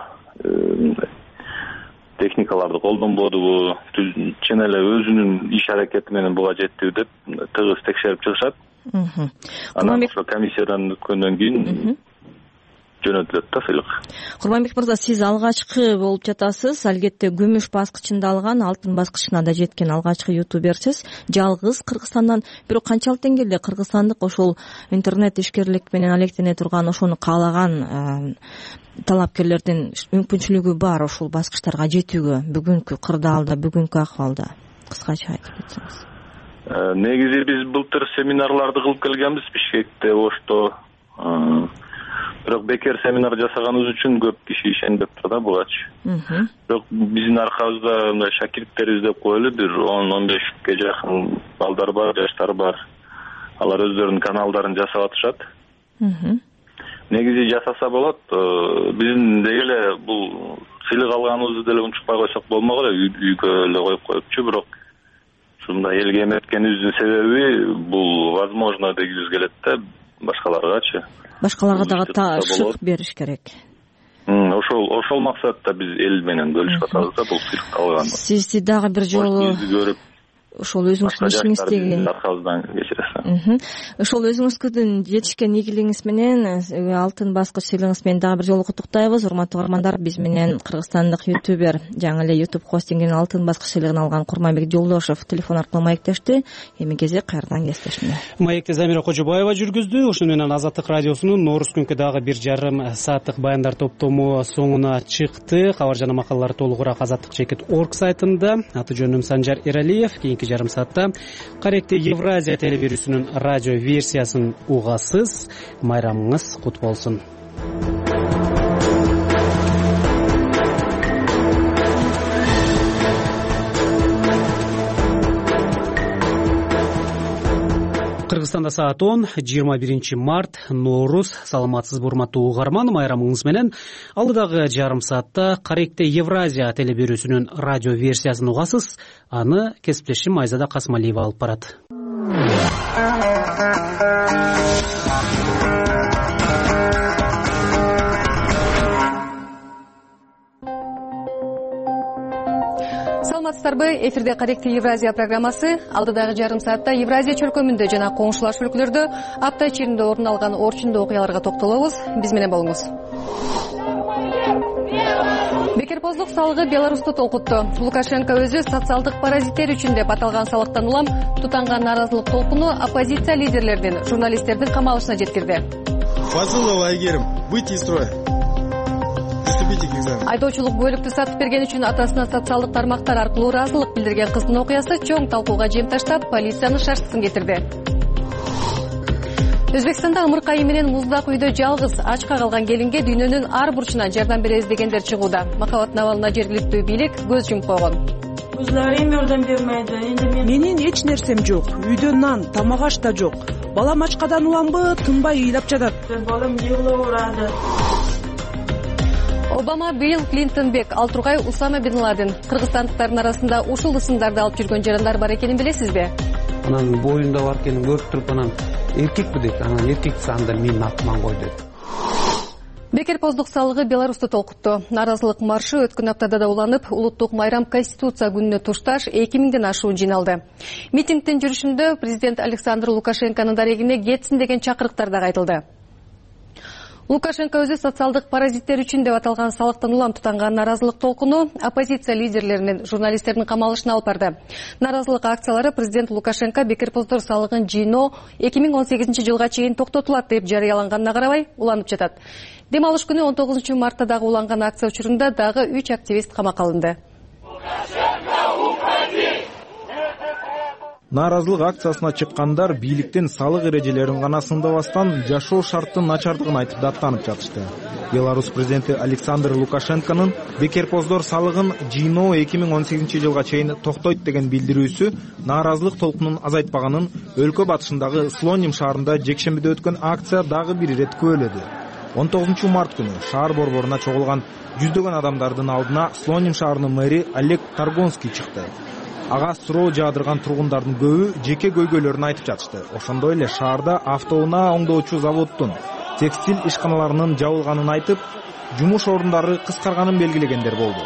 техникаларды колдонбодубу, чын эле өзүнүн иш аракети менен буга жеттиби деп тыгыз текшерип чыгышат. Анан ошо комиссиядан өткөндөн кийин жөнөтүлөт да сыйлык. Курманбек мырза, сиз алгачкы болуп жатасыз. Албетте күмүш баскычында алган, алтын баскычына да жеткен алгачкы ютуберсиз. Жалгыз Кыргызстандан. Бирок канчалык деңгээлде кыргызстандык ошол интернет ишкерлик менен алектене турган, ошону каалаган талапкерлердин мүмкүнчүлүгү бар ошол баскычтарга жетүүгө бүгүнкү кырдаалда, бүгүнкү акыбалда? Кыскача айтып кетсеңиз. Негизи биз былтыр семинарларды кылып келгенбиз Бишкекте, Ошто. Бирок бекер семинар жасаганыбыз үчүн көп киши ишенбептир да бугачы. Бирок биздин аркабызда мындай шакирттер издеп коелу, бир 10-15ке жакын балдар бар, жаштар бар. Алар өздөрүнүн каналдарын жасап атышат. Негизи жасаса болот. Биздин деле бул сыйлык алганыбызды деле унчукпай койсок болмок эле, үйгө эле коюп коюпчу, бирок ушундай элге эметкенибиздин себеби бул возможно дегибиз келет да башкаларгачы. Башкаларга дагы шык бериш керек. Ошол максатта биз эл менен бөлүшүп атабыз да бул сыйлыкты алганды. Сиз дагы бир жолу ошол өзүңүздүн ишиңиздеги аркабыздан кечиресиз. ошол өзүңүздүн жетишкен ийгилигиңиз менен алтын баскыч сыйлыгыңыз менен дагы бир жолу куттуктайбыз. Урматтуу угармандар, биз менен кыргызстандык ютубер, жаңы эле YouTube хостингинин алтын баскыч сыйлыгын алган Курманбек Жолдошов телефон аркылуу маектешти. Эми кезек кайрадан кесиптешине. Маекти Замира Кожобаева жүргүздү. Ошону менен Азаттык радиосунун Нооруз күнкү дагы 1,5 сааттык баяндар топтому соңуна чыкты. Кабар жана макалалар толугураак azattik.org сайтында. Аты жөнүм Санжар Эралиев. Кийинки жарым саатта Каректи Евразия телебирүүсүнүн радио версиясын угасыз. Майрамыңыз кут болсун. Кыргызстанда саат 10, 21 март, Нооруз. Саламатсызбы, урматтуу угарман? Майрамыңыз менен алдыдагы жарым саатта Каректи Евразия телебирүүсүнүн радио версиясын угасыз. Аны кесиптешим Айзада Касмалиева алып барат. Саламатсыздарбы? Эфирде Каректи Евразия программасы. Алдыдагы жарым саатта Евразия чөлкөмүндө жана коңшулаш өлкөлөрдө апта ичинде орун алган орчундуу окуяларга токтолобуз. Биз менен болуңуз. Бекерпоздук салыгы Беларусту толкутту. Лукашенко өзү социалдык паразиттер үчүн деп аталган салыктан улам тутанган нааразылык толкуну оппозиция лидерлеринин, журналисттердин камалышына жеткирди. Фазылова Айгерим, выйти из строя. Айдоочулук бөлүктү сатып берген үчүн атасына социалдык тармактар аркылуу ыраазылык билдирген кыздын окуясы чоң талкууга жем таштап, полициянын шашкысын кетирди. Өзбекстанда ымыркайы менен муздак үйдө жалгыз ачка калган келинге дүйнөнүн ар бурчунан жардам беребиз дегендер чыгууда. Махаббат абалына жергиликтүү бийлик көз жумуп койгон. Өзлөрү жардам бермейди. Менин эч нерсем жок. Үйдө нан, тамак аш да жок. Балам ачкадан уламбы, тынбай ыйлап жатат. Балам жыгылып урады. Обама, Билл Клинтон бек, ал тургай Усама бин Ладен. Кыргызстандыктардын арасында ушул ысымдарды алып жүргөн жарандар бар экенин билесизби? Анан боюнда бар экенин көрүп туруп, анан эркекпи дейт, анан эркекти анда менин атыман кой дейт. Бекерпоздук салыгы Беларусту толкутту. Нааразылык маршы өткөн аптада да уланып, улуттук майрам Конституция күнүнө тушташ 2000ден ашуун жиналды. Митингдин жүрүшүндө президент Александр Лукашенконун дарегине кетсин деген чакырыктар да айтылды. Лукашенко өзү социалдык паразиттер үчүн деп аталган салыктан улам тутанган нааразылык толкуну оппозиция лидерлеринин, журналисттердин камалышына алып барды. Нааразылык акциялары президент Лукашенко бекерпоздор салыгын жыйноо 2018 жылга чейин токтотулат деп жарыяланганына карабай уланып жатат. Дем алыш күнү 19 мартта дагы уланган акция учурунда дагы 3 активист камакка алынды. Нааразылык акциясына чыккандар бийликтин салык эрежелерин гана сындабастан жашоо шарттын начардыгын айтып даттанып жатышты. Беларусь президенти Александр Лукашенконун бекерпоздор салыгын жыйноо 2018 жылга чейин токтойт деген билдирүүсү нааразылык толкунун азайтпаганын өлкө батышындагы Слоним шаарында жекшембиде өткөн акция дагы бир ирет күбөлөдү. 19 март күнү шаар борборуна чогулган жүздөгөн адамдардын алдына Слоним шаарынын мэри Олег Таргонский чыкты. Ага суроо жаадырган тургундардын көбү жеке көйгөйлөрүн айтып жатышты. Ошондой эле шаарда автоунаа оңдоочу заводдун текстиль ишканаларынын жабылганын айтып, жумуш орундары кыскарганын белгилегендер болду.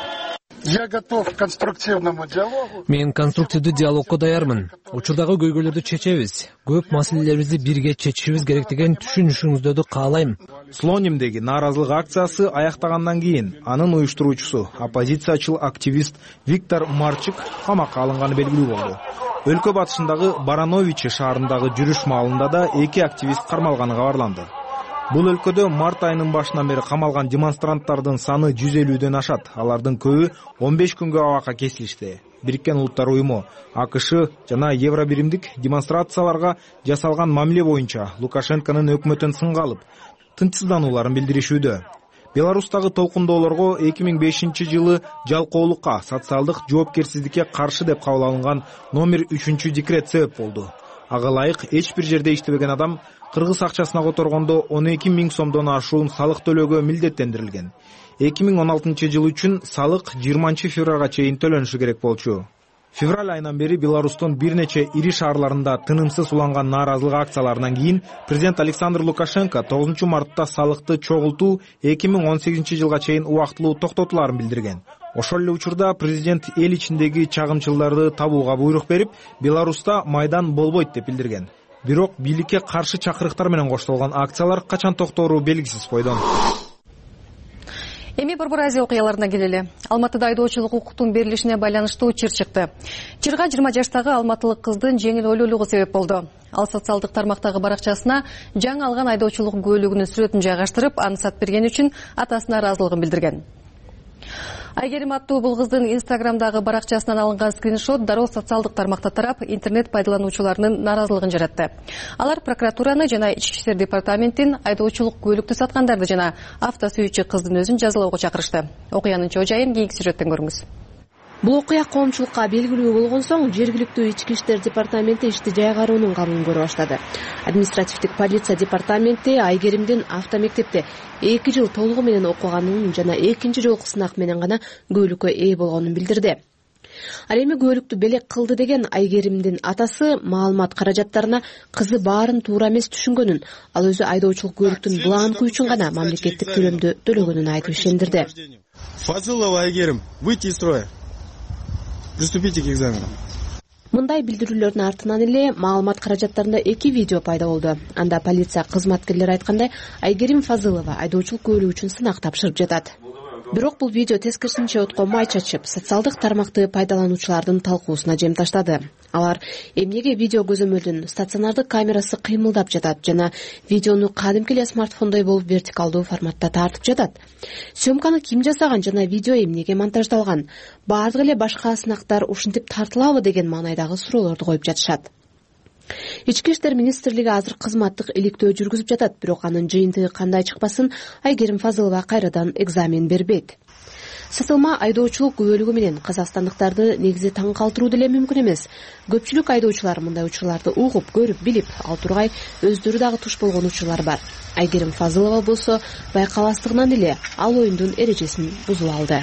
Я готов к конструктивному диалогу. Мен конструктивдүү диалогко даярмын. Учурдагы көйгөйлөрдү чечебиз. Көп маселелерибизди бирге чечишибиз керек деген түшүнүшүңүздү каалайм. Слонимдеги нааразылык акциясы аяктагандан кийин анын уюштуруучусу, оппозициячыл активист Виктор Марчик камакка алынганы белгилүү болду. Өлкө батышындагы Барановичи шаарындагы жүрүш маалында да 2 активист кармалганы кабарланды. Бул өлкөдө март айынын башынан бери камалган демонстранттардын саны 150дөн ашат. Алардын көбү 15 күнгө абакка кесилишти. Бириккен Улуттар уюму, АКШ жана Евробиримдик демонстрацияларга жасалган мамиле боюнча Лукашенконун өкмөтүн сынга алып, тынчсызданууларын билдиришүүдө. Беларустагы толкундоолорго 2005 жылы жалкоолукка, социалдык жоопкерсиздикке каршы деп кабыл алынган номер 3 декрет себеп болду. Ага ылайык эч бир жерде иштебеген адам кыргыз акчасына которгондо 12 000 сомдон ашуун салык төлөөгө милдеттендирилген. 2016 жыл үчүн салык 20 февралга чейин төлөнүшү керек болчу. Февраль айынан бери Беларустун бир нече ири шаарларында тынымсыз уланган нааразылык акцияларынан кийин президент Александр Лукашенко 9 мартта салыкты чогултуу 2018 жылга чейин убактылуу токтотуларын билдирген. Ошол эле учурда президент эл ичиндеги чагымчылдарды табууга буйрук берип, Беларуста майдан болбойт деп билдирген. Бирок бийликке каршы чакырыктар менен коштолгон акциялар качан токтоору белгисиз бойдон. Эми Борбор Азия окуяларына келели. Алматыда айдоочулук укуктун берилишине байланыштуу чыр чыкты. Чырга 20 жаштагы алматылык кыздын жеңил өлүүлүгү себеп болду. Ал социалдык тармактагы баракчасына жаңы алган айдоочулук көлүгүнүн сүрөтүн жайгаштырып, аны сатып берген үчүн атасына ыраазылыгын билдирген. Айгерим аттуу бул кыздын Инстаграмдагы баракчасынан алынган скриншот дароо социалдык тармакта тарап, интернет пайдалануучуларынын нааразылыгын жаратты. Алар прокуратураны жана Ички иштер департаментин айдоочулук көлүктү саткандарды жана автосүйүүчү кыздын өзүн жазалоого чакырышты. Окуянын чоо жайын кийинки сюжеттен көрүңүз. Бул окуя коомчулукка белгилүү болгон соң жергиликтүү Ички иштер департаменти ишти жайгаруунун кабылын көрө баштады. Административдик полиция департаменти Айгеримдин автомектепте 2 жыл толугу менен окуганын жана экинчи жолку сынак менен гана күбөлүккө ээ болгонун билдирди. Ал эми күбөлүктү белек кылды деген Айгеримдин атасы маалымат каражаттарына кызы баарын туура эмес түшүнгөнүн, ал өзү айдоочулук күбөлүктүн бланкы үчүн гана мамлекеттик төлөмдү төлөгөнүн айтып ишендирди. Фазылова Айгерим, выйти из строя. Приступите к экзамену. Мындай билдирүүлөрдүн артынан эле маалымат каражаттарында 2 видео пайда болду. Анда полиция кызматкерлери айткандай, Айгерим Фазылова айдоочулук көлүгү үчүн сынак тапшырып жатат. Бирок бул видео тескерисинче отко май чачып, социалдык тармакты пайдалануучулардын талкуусуна жем таштады. Алар эмнеге видео көзөмөлдүн стационардык камерасы кыймылдап жатат жана видеону кадимки эле смартфондой болуп вертикалдуу форматта тартып жатат. Съемканы ким жасаган жана видео эмнеге монтаждалган? Бардык эле башка сынактар ушинтип тартылабы деген маанайдагы суроолорду коюп жатышат. Ички иштер министрлиги азыр кызматтык иликтөө жүргүзүп жатат, бирок анын жыйынтыгы кандай чыкпасын, Айгерим Фазылова кайрадан экзамен бербейт. Сатылма айдоочулук күбөлүгү менен казакстандыктарды негизи таң калтыруу деле мүмкүн эмес. Көпчүлүк айдоочулар мындай учурларды угуп, көрүп, билип, ал тургай өздөрү дагы туш болгон учурлар бар. Айгерим Фазылова болсо байкалбастыгынан эле ал оюндун эрежесин бузуп алды.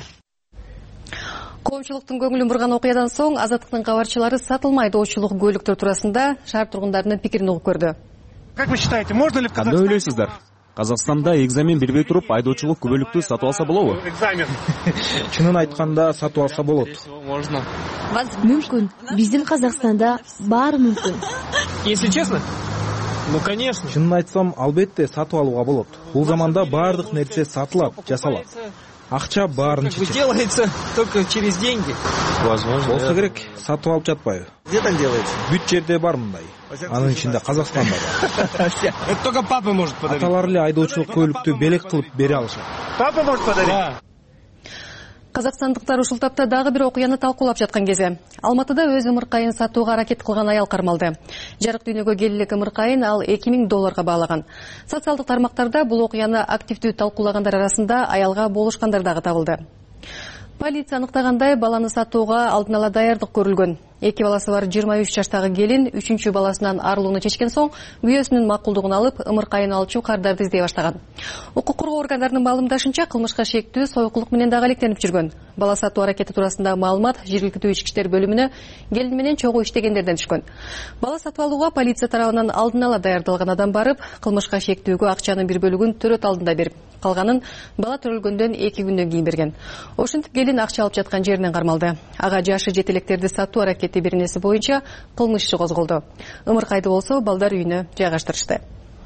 Коомчулуктун көңүлүн бурган окуядан соң Азаттыктын кабарчылары сатылма айдоочулук көлүктөр туурасында шаар тургундарынын пикирин угуп көрдү. Как вы считаете, можно ли в Казахстане? Кандай ойлойсуздар? Казакстанда экзамен бербей туруп айдоочулук күбөлүктү сатып алса болобу? Экзамен. Чынын айтканда сатып алса болот. Можно. Мүмкүн. Биздин Казакстанда баары мүмкүн. Если честно? Ну, конечно. Чынын айтсам, албетте сатып алууга болот. Бул заманда баардык нерсе сатылат, жасалат. Акча баарын чечет. Делается только через деньги. Возможно. Болсо керек, сатып алып жатпайбы? Где там делается? Бүт жерде бар мындай. Анын ичинде Казакстанда бар. Это только папа может подарить. Аталар эле айдоочулук көлүктү белек кылып бере алышат. Папа может подарить. Казакстандыктар ушул тапта дагы бир окуяны талкуулап жаткан кезде Алматыда өз ымыркайын сатууга аракет кылган аял кармалды. Жарык дүйнөгө келилик ымыркайын ал 2000 долларга баалаган. Социалдык тармактарда бул окуяны активдүү талкуулагандар арасында аялга болушкандар дагы табылды. Полиция аныктагандай, баланы сатууга алдын ала даярдык көрүлгөн. 2 баласы бар 23 жаштагы келин 3-чү баласынан арылууну чечкен соң күйөөсүнүн макулдугун алып, ымыркайын алчу кардарды издей баштаган. Укук коргоо органдарынын маалымдашынча, кылмышка шектүү союкулук менен дагы алектенип жүргөн. Бала сатуу аракети туурасындагы маалымат жергиликтүү ички иштер бөлүмүнө келин менен чогуу иштегендерден түшкөн. Бала сатып алууга полиция тарабынан алдын ала даярдалган адам барып, кылмышка шектүүгө акчанын бир бөлүгүн төрөт алдында берип, калганын бала төрөлгөндөн 2 күндөн кийин берген. Ошентип келин акча алып жаткан жеринен кармалды. Ага жашы жетелектерди сатуу аракети беренеси боюнча кылмыш иши козголду. Ымыркайды болсо балдар үйүнө жайгаштырышты.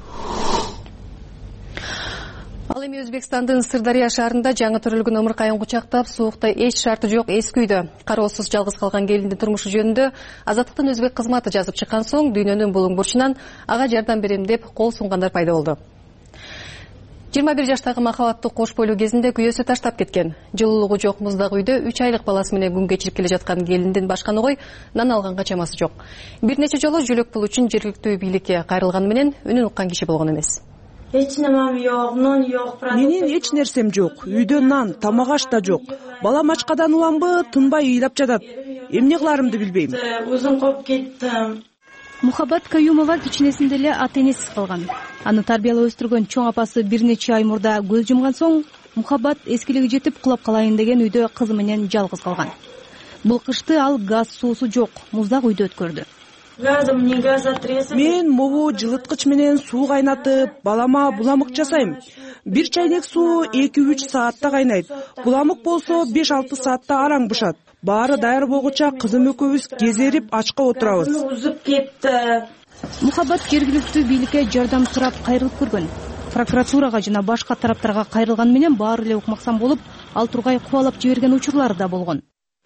Ал эми Өзбекстандын Сырдария шаарында жаңы төрөлгөн ымыркайын кучактап, суукта эч шарты жок эски үйдө кароосуз жалгыз калган келиндин турмушу жөнүндө Азаттыктын өзбек кызматы жазып чыккан соң дүйнөнүн булуң бурчунан ага жардам берем деп кол сунгандар пайда болду. 21 жаштагы махабаттуу кош бойлуу кезинде күйөөсү таштап кеткен. Жылуулугу жок муздак үйдө 3 айлык баласы менен күн кечирип келе жаткан келиндин башка когой нан алганга чамасы жок. Бир нече жолу жөлөк пул үчүн жергиликтүү бийликке кайрылганы менен үнүн уккан киши болгон эмес. Эч немем жок, нон жок. Менин эч нерсем жок. Үйдө нан, тамак аш да жок. Балам ачкадан уламбы, тынбай ыйлап жатат. Эмне кыларымды билбейм. Өзүм коп кеттим. Мухаббат Каюмова кичинесинде эле ата-энесиз калган. Аны тарбиялап өстүргөн чоң апасы бир нече ай мурда көз жумган соң, Мухаббат эскилиги жетип кулап калайын деген үйдө кызы менен жалгыз калган. Бул кышты ал газ суусу жок, муздак үйдө өткөрдү. Мен могу жылыткыч менен суу кайнатып, балама буламык жасайм. Бир чайнек суу 2-3 саатта кайнайт. Буламык болсо 5-6 саатта араң бышат. Баары даяр болгуча кызым экөөбүз кезерип ачка отурабыз. Мухаббат жергиликтүү бийликке жардам сурап кайрылып көргөн. Прокуратурага жана башка тараптарга кайрылган менен баары эле укмаксан болуп, ал тургай кубалап жиберген учурлары да болгон.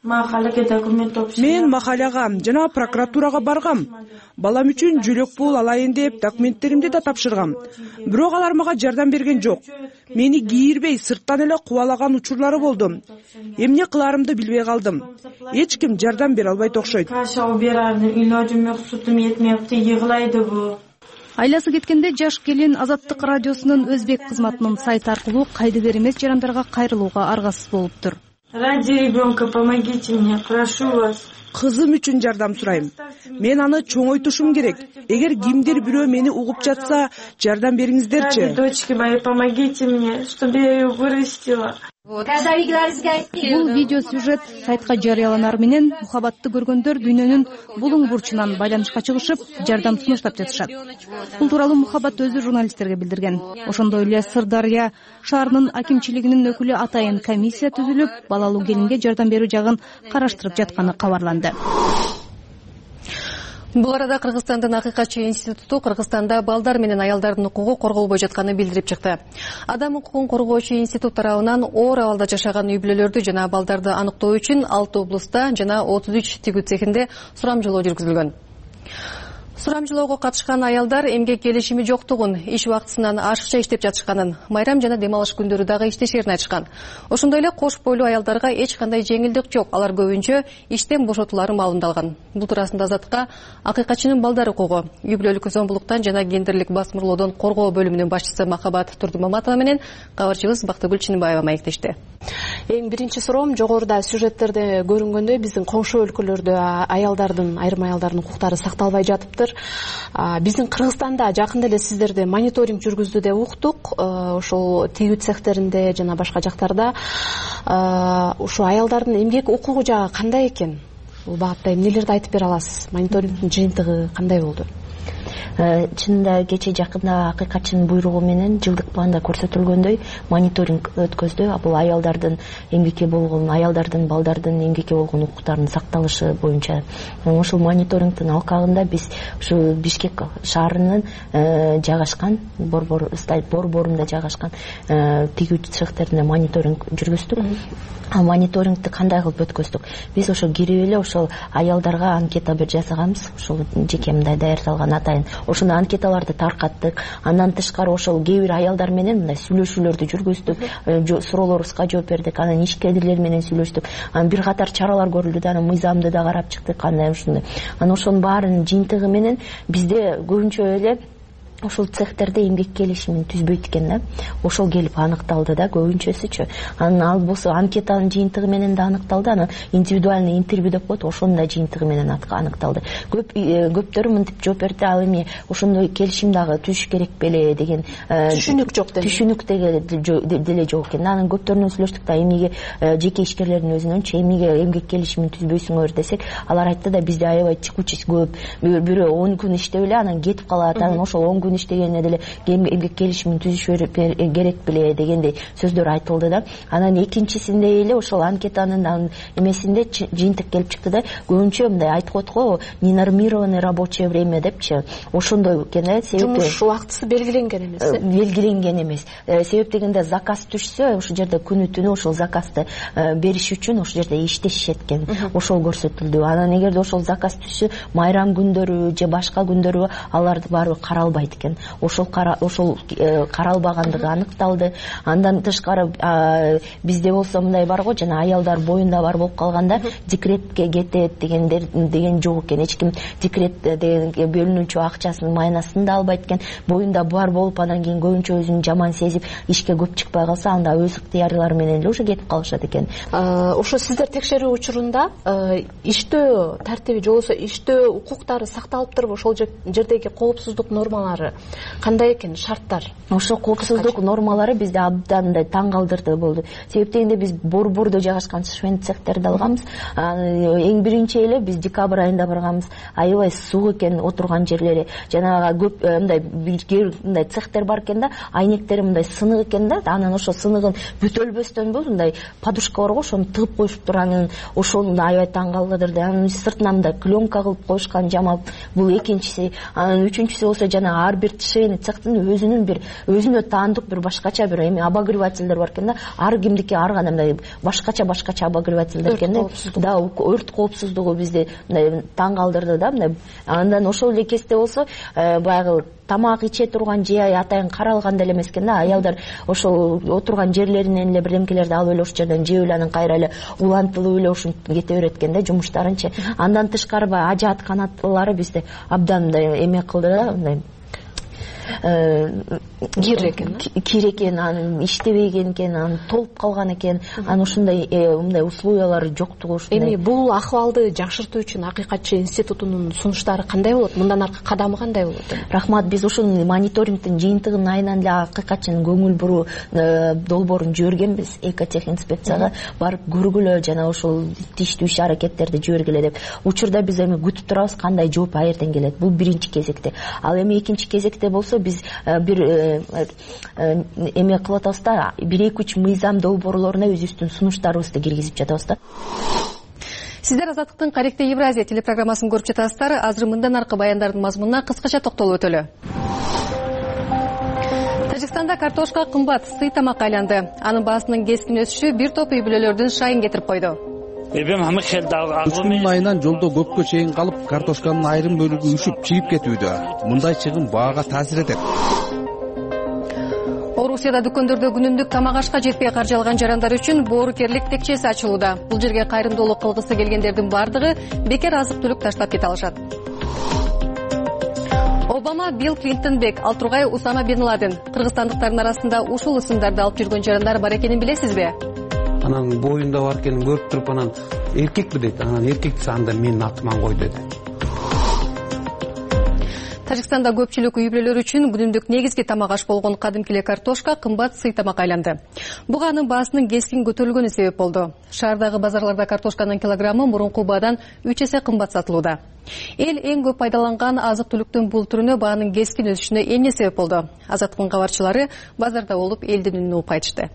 Мен махалага жана прокуратурага баргам. Балам үчүн жөлөк пул алайын деп документтеримди да тапшыргам. Бирок алар мага жардам берген жок. Мени кийирбей сырттан эле кубалаган учурлары болду. Эмне кыларымды билбей калдым. Эч ким жардам бере албайт окшойт. Айласы кеткенде жаш келин Азаттык радиосунун өзбек кызматынын сайты аркылуу кайдыгер эмес жарандарга кайрылууга аргасыз болуптур. Ради ребенка помогите мне, прошу вас. Кызым үчүн жардам сурайм. Мен аны чоңойтушум керек. Эгер кимдир бирөө мени угуп жатса, жардам бериңиздерчи. Ради дочки моей помогите мне, чтобы я ее вырастила. Бул видео сюжет сайтка жарыяланар менен Мухаббатты көргөндөр дүйнөнүн булуң бурчунан байланышка чыгышып, жардам сунуштап жатышат. Бул тууралуу Мухаббат өзү журналисттерге билдирген. Ошондой эле Сырдарья шаарынын акимчилигинин өкүлү атайын комиссия түзүлүп, балалуу келинге жардам берүү жагын караштырып жатканы кабарланды. Бул арада Кыргызстандын Акыйкатчы институту Кыргызстанда балдар менен аялдардын укугу корголбой жатканын билдирип чыкты. Адам укугун коргоочу институт тарабынан оор абалда жашаган үй бүлөлөрдү жана балдарды аныктоо үчүн 6 облуста жана 33 тигүү цехинде сурамжылоо жүргүзүлгөн. Сурамжылоого катышкан аялдар эмгек келишими жоктугун, иш убактысынан ашыкча иштеп жатышканын, майрам жана дем алыш күндөрү дагы иштешерин айтышкан. Ошондой эле кош бойлуу аялдарга эч кандай жеңилдик жок, алар көбүнчө иштен бошотулары маалымда алган. Бул туурасында Азатка Акыйкатчынын балдар укугу, үй бүлөлүк зомбулуктан жана гендерлик басмырлоодон коргоо бөлүмүнүн башчысы Махабат Турдумаматова менен кабарчыбыз Бактыгүл Чыныбаева маектешти. Эң биринчи суроом, жогоруда сюжеттерде көрүнгөндөй биздин коңшу өлкөлөрдө айым аялдардын укуктары сакталбай жатыптыр. Биздин Кыргызстанда жакында эле сиздерде мониторинг жүргүздү деп уктук. Ошол тигүү цехтеринде жана башка жактарда ушу аялдардын эмгек укугу жагы кандай экен? Бул багытта эмнелерди айтып бере аласыз? Мониторингдин жыйынтыгы кандай болду? Чынында кече жакында Акыйкатчынын буйругу менен жылдык планда көрсөтүлгөндөй мониторинг өткөздү. Бул аялдардын эмгекке болгон, аялдардын, балдардын эмгекке болгон укуктарынын сакталышы боюнча. Ошол мониторингдин алкагында биз ушу Бишкек шаарынын жайгашкан борборунда жайгашкан тигүү цехтерине мониторинг жүргүздүк. Мониторингди кандай кылып өткөздүк? Биз ошо кирип эле ошол аялдарга анкета бир жасаганбыз. Ошол жеке мындай даярдалган атайын. Ошондой анкеталарды таркаттык. Андан тышкары ошол кээ бир аялдар менен мындай сүйлөшүүлөрдү жүргүздүк. Суроолорубузга жооп бердик. Анан ишкерлер менен сүйлөштүк. Анан бир катар чаралар көрүлдү да, анан мыйзамды да карап чыктык. Кандай ушундай. Анан ошонун баарынын жыйынтыгы менен бизде көбүнчө эле ошол цехтерде эмгек келишимин түзбөйт экен да. Ошол келип аныкталды да, көбүнчөсүчү. Анан ал болсо анкетанын жыйынтыгы менен да аныкталды. Анан индивидуальный интервью деп коет, ошонун да жыйынтыгы менен аныкталды. Көптөрү мынтип жооп берди, ал эми ошондой келишим дагы түзүш керек беле деген түшүнүк жок деп. Түшүнүк деле жок экен. Анан көптөрүнөн сүйлөштүк да, эмнеге жеке ишкерлердин өзүнөнчү эмнеге эмгек келишимин түзбөйсүңөр десек, алар айтты да, бизде аябай чыкуучу көп. Бирөө 10 күн иштеп эле анан кетип калат. Анан ошол 10 күн иштегенде деле эмгек келишимин түзүш керек беле дегендей сөздөр айтылды да. Анан экинчисинде эле ошол анкетанын эмесинде жыйынтык келип чыкты да, көбүнчө мындай айтып коет го, ненормированное рабочее время депчи. Ошондой экен да, себеби жумуш убактысы белгиленген эмес. Белгиленген эмес. Себеп дегенде заказ түшсө, ошол жерде күнү түнү ошол заказды бериш үчүн ошол жерде иштешет экен. Ошол көрсөтүлдү. Анан эгерде ошол заказ түшсө, майрам күндөрү же башка күндөрү аларды баары каралбайт экен. Ошол каралбагандыгы аныкталды. Андан тышкары бизде болсо мындай бар го, жана аялдар боюнда бар болуп калганда декретке кетет деген жок экен. Эч ким декрет деген бөлүнүүчү акчасын, майнасын да албайт экен. Боюнда бар болуп, анан кийин көбүнчө өзүн жаман сезип, ишке көп чыкпай калса, анда өз ыктыярылары менен эле уже кетип калышат экен. Ошо сиздер текшерүү учурунда иштөө тартиби же болбосо иштөө укуктары сакталыптырбы? Ошол жердеги коопсуздук нормалары нормалары кандай экен, шарттар? Ошо коопсуздук нормалары бизди абдан мындай таң калтырды болду. Себеп дегенде биз борбордо жайгашкан швент цехтерди алганбыз. Эң биринчи эле биз декабрь айында барганбыз. Аябай суук экен отурган жерлери. Жанагы көп мындай цехтер бар экен да, айнектери мындай сынык экен да. Анан ошо сыныгын бүтөлбөстөн мындай подушка бар го, ошону тыгып коюшуптур. Анан ошону аябай таң калтырды. Анан сыртынан мындай пленка кылып коюшкан жамап. Бул экинчиси. Анан үчүнчүсү болсо жана ар бир швейный цехтин өзүнө таандык бир башкача бир эми обогревательдер бар экен да. Ар кимдики ар кандай мындай башкача обогревательдер экен да. Өрт коопсуздугу бизди мындай таң калтырды да. Андан ошол эле кезде болсо баягы тамак иче турган же атайын каралган деле эмес экен да. Аялдар ошол отурган жерлеринен эле бирдемкелерди алып эле ошол жерден жеп эле анан кайра эле улантылып эле ушинтип кете берет экен да жумуштарынчы. Андан тышкары баягы ажаат канаттылары бизди абдан мындай эме кылды да, мындай кир экен, анан иштебеген экен, анан толуп калган экен. Анан ушундай мындай условиялары жоктугу. Эми бул акыбалды жакшыртуу үчүн Акыйкатчы институтунун сунуштары кандай болот? Мындан аркы кадамы кандай болот? Рахмат, биз ушул мониторингдин жыйынтыгын айынан эле Акыйкатчынын көңүл буруу долбоорун жибергенбиз. Экотех инспекцияга барып көргүлө, жана ошол тиштүү иш аракеттерди жибергиле деп. Учурда биз эми күтүп турабыз кандай жооп аерден келет. Бул биринчи кезекте. Ал эми экинчи кезекте болсо биз бир эме кылып атабыз да, 1-2-3 мыйзам долбоорлоруна өзүбүздүн сунуштарыбызды киргизип жатабыз да. Сиздер Азаттыктын Каректе Евразия телепрограммасын көрүп жатасыздар. Азыр мындан аркы баяндардын мазмунуна кыскача токтолуп өтөлү. Тажикстанда картошка кымбат, сый тамакка айланды. Анын баасынын кескин өсүшү бир топ үй бүлөлөрдүн шайын кетирип койду. Учкун айынан жолдо көпкө чейин калып, картошканын айрым бөлүгү үшүп, чыгып кетүүдө. Мындай чыгым баага таасир этет. Орусияда дүкөндөрдө күнүмдүк тамак ашка жетпей каржалган жарандар үчүн боорукерлик текчеси ачылууда. Бул жерге кайрымдуулук кылгысы келгендердин бардыгы бекер азык-түлүк таштап кете алышат. Обама, Билл Клинтон бек, ал тургай Усама бин Ладен. Кыргызстандыктардын арасында ушул ысымдарды алып жүргөн жарандар бар экенин билесизби? Анан боюнда бар экенин көрүп туруп, анан эркекпи дейт. Анан эркекти анда менин атыман кой деди. Тажикстанда көпчүлүк үй бүлөлөр үчүн күнүмдүк негизги тамак аш болгон кадимки эле картошка кымбат сый тамак айланды. Буга анын баасынын кескин көтөрүлгөнү себеп болду. Шаардагы базарларда картошканын килограммы мурунку баадан 3 эсе кымбат сатылууда. Эл эң көп пайдаланган азык-түлүктүн бул түрүнө баанын кескин өсүшүнө эмне себеп болду? Азаттыктын кабарчылары базарда болуп элдин үнүн угуп кайтышты.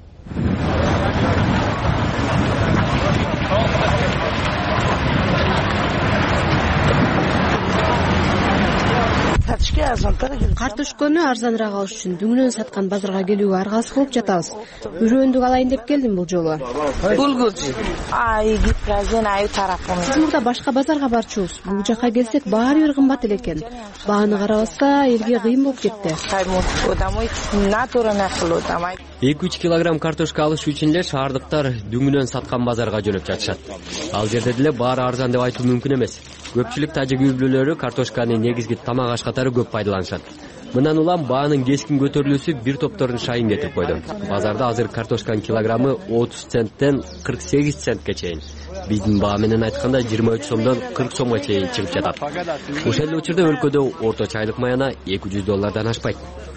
Картошканы арзаныраак алыш үчүн дүңнөн саткан базарга келүүгө аргасыз кылып жатабыз. Үрөөндүк алайын деп келдим бул жолу. Сиз мурда башка базарга барчубуз. Бул жака келсек баары бир кымбат эле экен. Бааны карабаса элге кыйын болуп кетти. 2-3 килограмм картошка алыш үчүн эле шаардыктар дүңнөн саткан базарга жөнөп жатышат. Ал жерде деле баары арзан деп айтуу мүмкүн эмес. Көпчүлүк тажик үй бүлөлөрү картошканы негизги тамак аш катары көп пайдаланышат. Мындан улам баанын кескин көтөрүлүүсү бир топторун шайын кетирип койду. Базарда азыр картошканын килограммы 30 центтен 48 центке чейин. Биздин баа менен айтканда 23 сомдон 40 сомго чейин чыгып жатат. Ошол эле учурда өлкөдө орточо айлык маяна $200 ашпайт.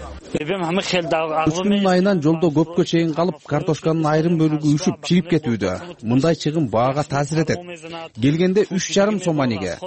Учкун айынан жолдо көпкө чейин калып, картошканын айрым бөлүгү үшүп, чыгып кетүүдө. Мындай чыгым баага таасир этет. Келгенде 3,5 сом аниге.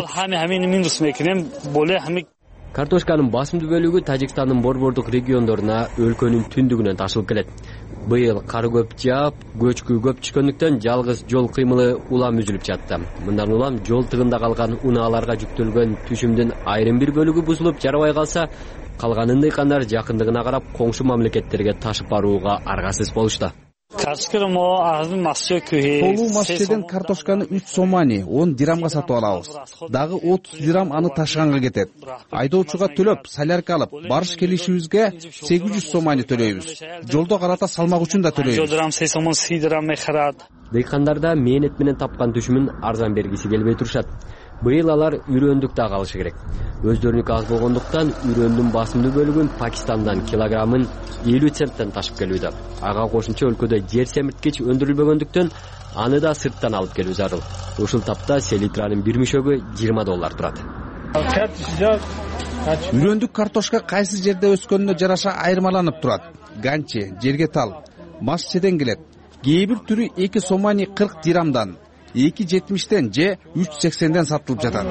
Картошканын басымдуу бөлүгү Тажикстандын борбордук региондоруна өлкөнүн түндүгүнөн ташылып келет. Быйыл кар көп жаап, көчкү көп түшкөндүктөн жалгыз жол кыймылы улам үзүлүп жатты. Мындан улам жол тыгында калган унааларга жүктөлгөн түшүмдүн айрым бир бөлүгү бузулуп жарабай калса, калганын дыйкандар жакындыгына карап коңшу мамлекеттерге ташып барууга аргасыз болушту. Толуу Москведен картошканы 3 сом ани, 10 дирhamга сатып алабыз. Дагы 30 дирхам аны ташыганга кетет. Айдоочуга төлөп, солярка алып, барыш келишибизге 800 сом ани төлөйбүз. Жолдо карата салмак үчүн да төлөйбүз. Дыйкандарда мээнет менен тапкан түшүмүн арзан бергиси келбей турушат. Быйыл алар үрөөндүк да калышы керек. Өздөрүнүкү аз болгондуктан үрөөндүн басымдуу бөлүгүн Пакистандан килограммын 50 центтен ташып келүүдө. Ага кошумча өлкөдө жер семирткич өндүрүлбөгөндүктөн аны да сырттан алып келүү зарыл. Ушул тапта селитранын бир мишөгү $20 турат. Үрөндүк картошка кайсы жерде өскөнүнө жараша айырмаланып турат. Ганчи, жерге тал, мас чеден келет. Кээ бир түрү 2 сомани 40 дирамдан, 2.70 же 3.80 сатылып жатат.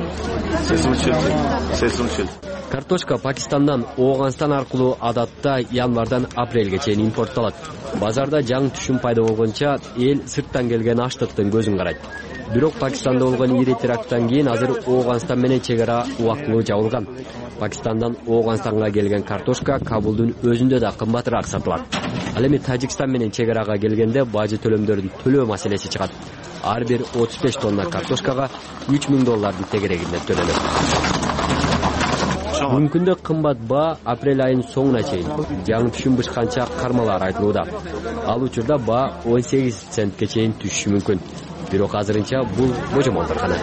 Картошка Пакистандан Ооганстан аркылуу адатта январдан апрелге чейин импортталат. Базарда жаңы түшүм пайда болгонча эл сырттан келген аштыктын көзүн карайт. Бирок Пакистанда болгон ири теракттан кийин азыр Ооганстан менен чек ара убактылуу жабылган. Пакистандан Ооганстанга келген картошка Кабулдун өзүндө да кымбатыраак сатылат. Ал эми Тажикстан менен чек арага келгенде бажы төлөмдөрүн төлөө маселеси чыгат. Ар бир 35 тонна картошкага $3,000 тегерегинде төлөнөт. Мүмкүндө кымбат баа апрель айынын соңуна чейин жаңы түшүм бышканча кармалар айтылууда. Ал учурда баа 18 центке чейин түшүшү мүмкүн. Бирок азырынча бул божомолдор гана.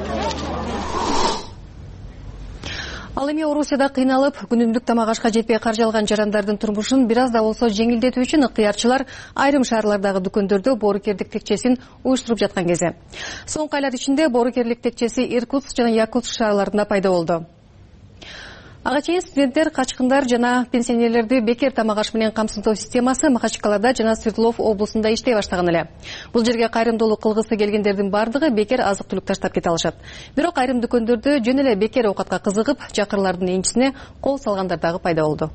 Ал эми Орусияда кыйналып, күнүмдүк тамак ашка жетпей каржы алган жарандардын турмушун бир аз да болсо жеңилдетүү үчүн ыктыярчылар айрым шаарлардагы дүкөндөрдө боорукердик текчесин уюштуруп жаткан кезде. Соңку айлар ичинде боорукерлик текчеси Иркутск жана Якутск шаарларында пайда болду. Ага чейин студенттер, качкындар жана пенсионерлерди бекер тамак аш менен камсыздоо системасы Махачкалада жана Свердлов облусунда иштей баштаган эле. Бул жерге кайрымдуулук кылгысы келгендердин бардыгы бекер азык-түлүк таштап кете алышат. Бирок айрым дүкөндөрдө жөн эле бекер оокатка кызыгып, жакырлардын энчисине кол салгандар дагы пайда болду.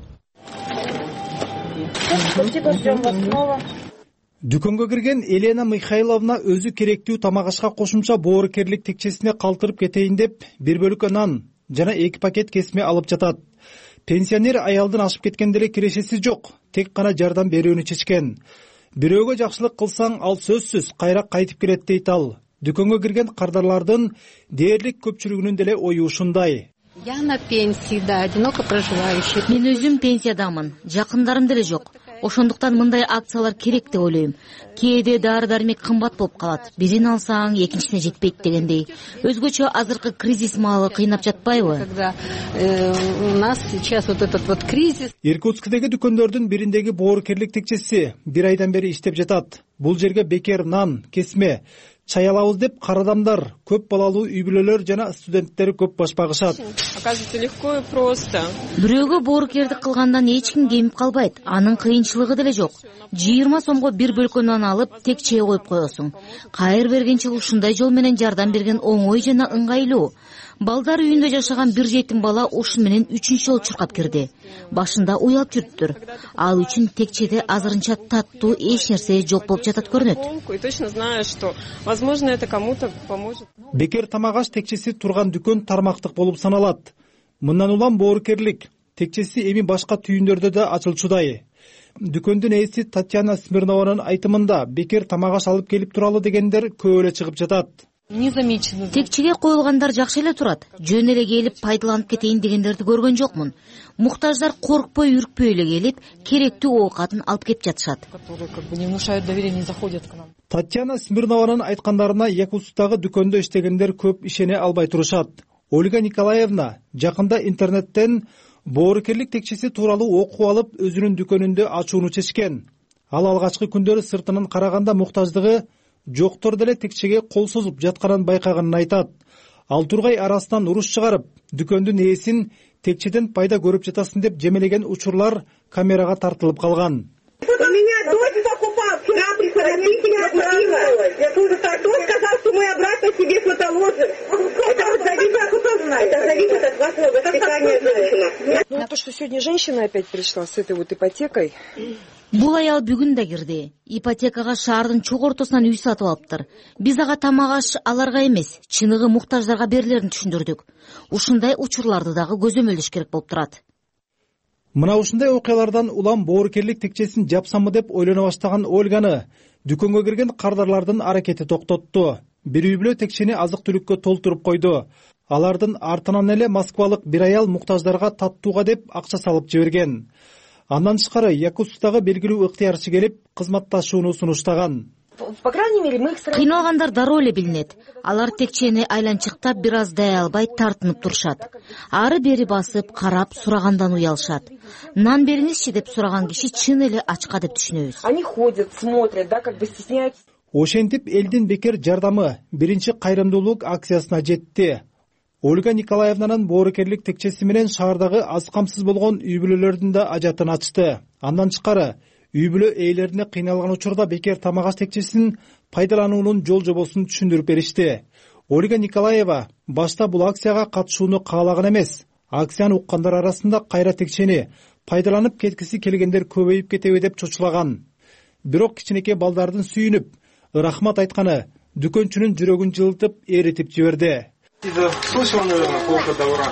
Дүкөнгө кирген Елена Михайловна өзү керектүү тамак ашка кошумча боорукерлик текчесине калтырып кетейин деп, бир бөлүккө нан жана 2 пакет кесме алып жатат. Пенсионер аялдын ашып кеткенде эле кирешеси жок, тек гана жардам берүүнү чечкен. Бирөөгө жакшылык кылсаң, ал сөзсүз кайра кайтып келет дейт ал. Дүкөнгө кирген кардарлардын дээрлик көпчүлүгүнүн деле ою ушундай. Я на пенсии, да, одиноко проживающий. Мен өзүм пенсиядамын, жакындарым деле жок. Ошондуктан мындай акциялар керек деп ойлойм. Кээде дары-дармек кымбат болуп калат. Бирин алсаң, экинчисине жетпейт дегендей. Өзгөчө азыркы кризис маалы кыйнап жатпайбы? Когда у нас сейчас вот этот вот кризис. Иркутскдеги дүкөндөрдүн бириндеги боорукерлик текчеси 1 айдан бери иштеп жатат. Бул жерге бекер нан, кесме, чай алабыз деп кара адамдар, көп балалуу үй бүлөлөр жана студенттер көп баш багышат. Оказывается, легко и просто. Бирөөгө боорукердик кылгандан эч ким кемип калбайт. Анын кыйынчылыгы деле жок. 20 сомго бир бөлкө нан алып, текчее коюп коесуң. Кайыр бергенче ушундай жол менен жардам берген оңой жана ыңгайлуу. Балдар үйүндө жашаган бир жетим бала ушун менен 3-чү жолу чуркап кирди. Башында уялып жүрүптүр. Ал үчүн текчеде азырынча таттуу эч нерсе жок болуп жатат көрүнөт. И точно знаю, что возможно это кому-то поможет. Бекер тамак аш текчеси турган дүкөн тармактык болуп саналат. Мындан улам боорукерлик текчеси эми башка түйүндөрдө да ачылчудай. Дүкөндүн ээси Татьяна Смирнованын айтымында бекер тамак аш алып келип туралы дегендер көп эле чыгып жатат. Текчеге коюлгандар жакшы эле турат. Жөн эле келип пайдаланып кетейин дегендерди көргөн жокмун. Муктаждар коркпой, үркпөй эле келип, керектүү оокатын алып кеп жатышат. Татьяна Смирнованын айткандарына Якутсктагы дүкөндө иштегендер көп ишене албай турушат. Ольга Николаевна жакында интернеттен боорукерлик текчеси тууралуу окуп алып, өзүнүн дүкөнүндө ачууну чечкен. Ал алгачкы күндөрү сыртынан караганда муктаждыгы жоктор деле текчеге кол созуп жатканын байкаганын айтат. Ал тургай арасынан уруш чыгарып, дүкөндүн ээсин текчеден пайда көрүп жатасың деп жемелеген учурлар камерага тартылып калган. То, что сегодня женщина опять пришла с этой вот ипотекой. Бул аял бүгүн да кирди. Ипотекага шаардын чок ортосунан үй сатып алыптыр. Биз ага тамак аш аларга эмес, чыныгы муктаждарга берилерин түшүндүрдүк. Ушундай учурларды дагы көзөмөлдөш керек болуп турат. Мына ушундай окуялардан улам боорукерлик текчесин жапсамбы деп ойлоно баштаган Ольганы дүкөнгө кирген кардарлардын аракети токтотту. Бир үй бүлө текчени азык-түлүккө толтуруп койду. Алардын артынан эле москвалык бир аял муктаждарга таттууга деп акча салып жиберген. Андан тышкары Якутсктагы белгилүү ыктыярчы келип, кызматташууну сунуштаган. Кыйналгандар дароо эле билинет. Алар текчени айланчыктап бир аз дай албай тартынып турушат. Ары бери басып, карап, сурагандан уялышат. Нан бериңизчи деп сураган киши чын эле ачка деп түшүнөбүз. Они ходят, смотрят, да, как бы стесняются. Ошентип элдин бекер жардамы биринчи кайрымдуулук акциясына жетти. Ольга Николаевнанын боорукерлик текчеси менен шаардагы аз камсыз болгон үй бүлөлөрдүн да ажатын ачты. Андан тышкары үй бүлө ээлерине кыйналган учурда бекер тамак аш текчесин пайдалануунун жол жобосун түшүндүрүп беришти. Ольга Николаева башта бул акцияга катышууну каалаган эмес. Акцияны уккандар арасында кайра текчени пайдаланып кеткиси келгендер көбөйүп кетеби деп чочулаган. Бирок кичинекей балдардын сүйүнүп, рахмат айтканы дүкөнчүнүн жүрөгүн жылытып, эритип жиберди. Слышал, наверное, полка добра.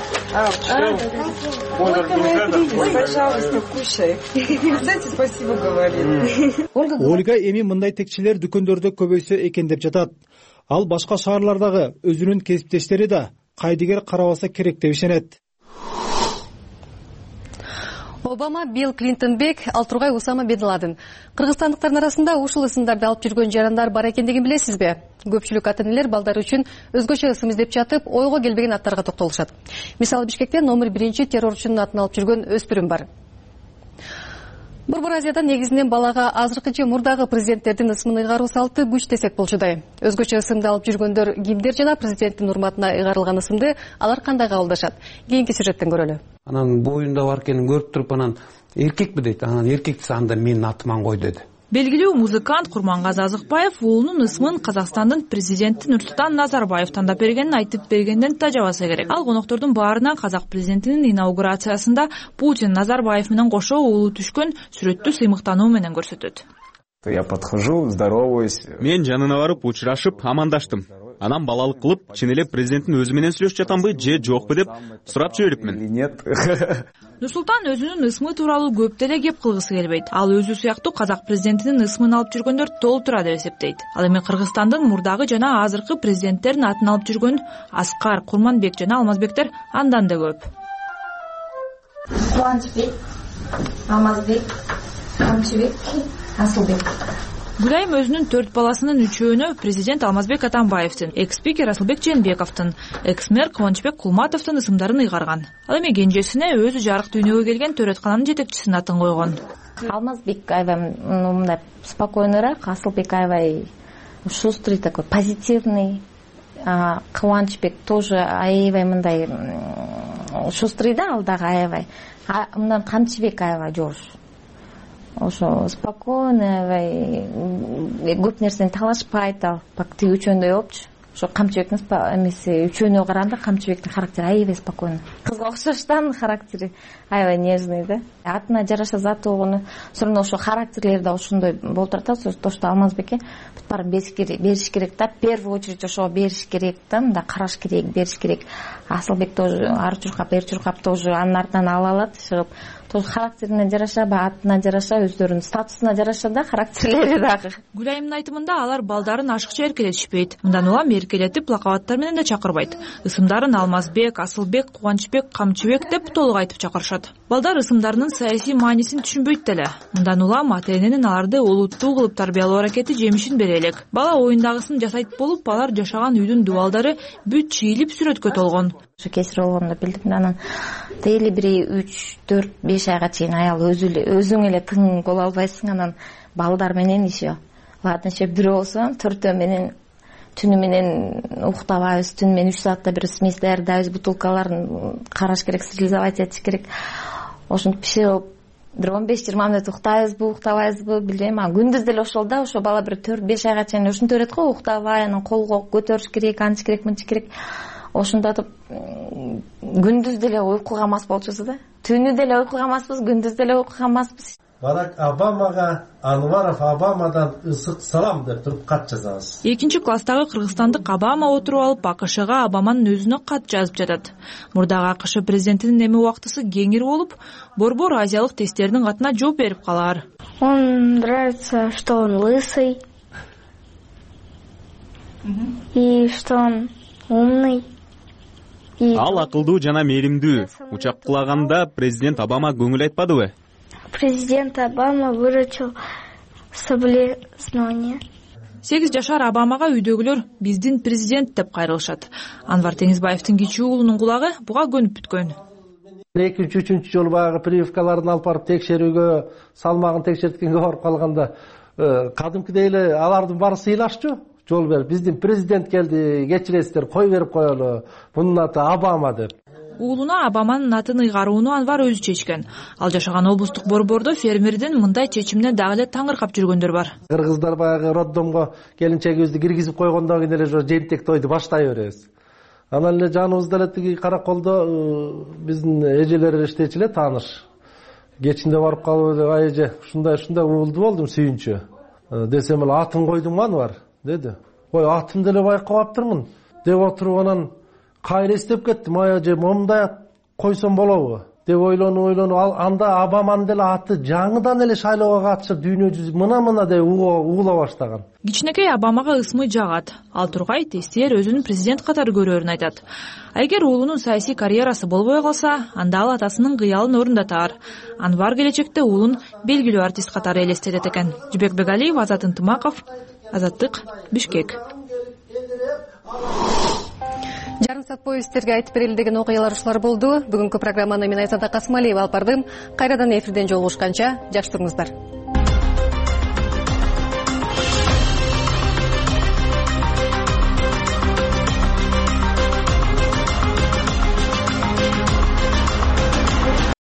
Пожалуйста, кушай. Кстати, спасибо говорит. Ольга эми мындай текчелер дүкөндөрдө көбөйсө экен деп жатат. Ал башка шаарлардагы өзүнүн кесиптештери да кайдыгер карабаса керек деп ишенет. Обама, Билл Клинтонбек, ал тургай Усама бен Ладен. Кыргызстандыктардын арасында ушул ысымдарды алып жүргөн жарандар бар экендигин билесизби? Көпчүлүк ата-энелер балдары үчүн өзгөчө ысым издеп жатып, ойго келбеген аттарга токтолушат. Мисалы, Бишкекте номер 1 террорчунун атын алып жүргөн өспүрүм бар. Борбор Азияда негизинен балага азыркы же мурдагы президенттердин ысымын ыйгаруу салты күч десек болчудай. Өзгөчө ысымды алып жүргөндөр кимдер жана президенттин урматына ыйгарылган ысымды алар кандай кабылдашат? Кийинки сюжеттен көрөлү. Анан боюнда бар экенин көрүп туруп, анан эркекпи дейт. Анан эркек десе анда менин атыман кой деди. Белгилүү музыкант Курмангазы Азыкбаев уулунун ысымын Казакстандын президенти Нурсултан Назарбаев тандап бергенин айтып бергенден тажабаса керек. Ал коноктордун баарынан казак президентинин инаугурациясында Путин Назарбаев менен кошо уулу түшкөн сүрөттү сыймыктануу менен көрсөтөт. Я подхожу, здороваюсь. Мен жанына барып учурашып, амандаштым. Анан балалык кылып, чын эле президенттин өзү менен сүйлөшүп жатамбы же жокпу деп сурап жибериптмин. Нет. Нурсултан өзүнүн ысымы тууралуу көп деле кеп кылгысы келбейт. Ал өзү сыяктуу казак президентинин ысымын алып жүргөндөр толтура деп эсептейт. Ал эми Кыргызстандын мурдагы жана азыркы президенттердин атын алып жүргөн Аскар, Курманбек жана Алмазбектер андан да көп. Кубанычбек, Алмазбек, Камчыбек, Асылбек. Гүлайым өзүнүн 4 баласынын 3-өөнө президент Алмазбек Атамбаевдин, экс-спикер Асылбек Жээнбековдун, экс-мэр Кубанычбек Кулматовдун ысымдарын ыйгарган. Ал эми кенжесине өзү жарык дүйнөгө келген төрөткананын жетекчисинин атын койгон. Алмазбек аябай мындай спокойныйраак, Асылбек аябай шустрый такой, позитивный. Кубанычбек тоже аябай мындай шустрый да, ал дагы аябай. Мындан Камчыбек аябай жош. Ошо спокойный, көп нерсени талашпайт, ал тиги үчөөндөй болчу. Ошо Камчыбектин эмеси үчөөнө караганда Камчыбектин характери аябай спокойный. Кызга окшоштан характери аябай нежный да. Атына жараша зат болгону, все равно ошо характерлери да ошондой болуп турат. То, что Алмазбекке бүт баарын бериш керек да. В первую очередь ошого бериш керек да, мындай караш керек, бериш керек. Асылбек тоже ар чуркап, бер чуркап тоже анын артынан ала алат, чыгып. Тоже характерине жараша, атына жараша, өздөрүнүн статусуна жараша да характерлери дагы. Гүлайымдын айтымында алар балдарын ашыкча эркелетишпейт. Мындан улам эркелетип лакабаттар менен да чакырбайт. Ысымдарын Алмазбек, Асылбек, Кубанычбек, Камчыбек деп толук айтып чакырышат. Балдар ысымдарынын саясий маанисин түшүнбөйт деле. Мындан улам ата-эненин аларды олуттуу кылып тарбиялоо аракети жемишин бере элек. Бала оюндагысын жасайт болуп, алар жашаган үйдүн дубалдары бүт чийилип сүрөткө толгон. Кесир болгондо билдим, анан дели бир 3-4-5 айга чейин аял өзүң эле тың боло албайсың, анан балдар менен еще. Ладно, еще бирөө болсо, төртөө менен түнү менен уктабайбыз, түнү менен 3 саатта бир смесь даярдайбыз, бутылкаларын караш керек, стерилизовать этиш керек. Ошентип бишип бир 15-20 мүнөт уктайбызбы, уктабайбызбы, билбейм. Күндүз деле ошол да, ошо бала бир 4-5 айга чейин ошентип берет го, уктабай, анан колго көтөрүш керек, анчы керек, мынчы керек. Ошондотуп күндүз деле уйкуга мас болчубуз да. Түнү деле уйкуга маспыз, күндүз деле уйкуга маспыз. Барак Обамага Анваров Обамадан ысык салам деп туруп кат жазабыз. 2-класстагы кыргызстандык Обама отуруп алып АКШга Обаманын өзүнө кат жазып жатат. Мурдагы АКШ президентинин эми убактысы кеңир болуп, борбор азиялык тесттердин катына жооп берип калаар. Он нравится, что он лысый. И что он умный. Ал акылдуу жана мээримдүү. Учак кулаганда президент Обама көңүл айтпадыбы? Президент Обама выручил соболезнования. 8 жашар Обамага үйдөгүлөр биздин президент деп кайрылышат. Анвар Теңизбаевдин кичүү уулунун кулагы буга көнүп бүткөн. 2-3 жолу баягы прививкаларын алып барып текшерүүгө, салмагын текшерткенге барып калганда кадимкидей эле алардын баары сыйлашчу. жол берип, биздин президент келди, кечиресиздер, кой берип коелу, мунун аты Обама деп. Уулуна Обаманын атын ыйгарууну Анвар өзү чечкен. Ал жашаган облустук борбордо фермердин мындай чечимине дагы эле таңыркап жүргөндөр бар. Кыргыздар баягы роддомго келинчегибизди киргизип койгондон кийин эле жентек тойду баштай беребиз. Анан эле жаныбызда эле тиги Караколдо биздин эжелер иштечү эле тааныш. Кечинде барып калып эле айже ушундай уулду болдум сүйүнчү. Десем эле атын койдуңбу Анвар деди. Ой, атымды эле байкабаптырмын деп отуруп анан кайра эстеп кеттим. Ая момундай койсом болобу деп ойлонуп анда Обаманын деле аты жаңыдан эле шайлоого катышып дүйнө жүзү мына деп уула баштаган. Кичинекей Обамага ысмый жагат. Ал тургай тестер өзүн президент катары көрөрүн айтат. Эгер уулунун саясий карьерасы болбой калса, анда ал атасынын кыялын орундатар. Анвар келечекте уулун белгилүү артист катары элестетет экен. Жибек Бегалиев, Азат Ынтымаков, Азаттык, Бишкек. Жарым саат бою сиздерге айтып берели деген окуялар ушулар болду. Бүгүнкү программаны мен Айзада Касымалиева алып бардым. Кайрадан эфирден жолугушканча жакшы туруңуздар.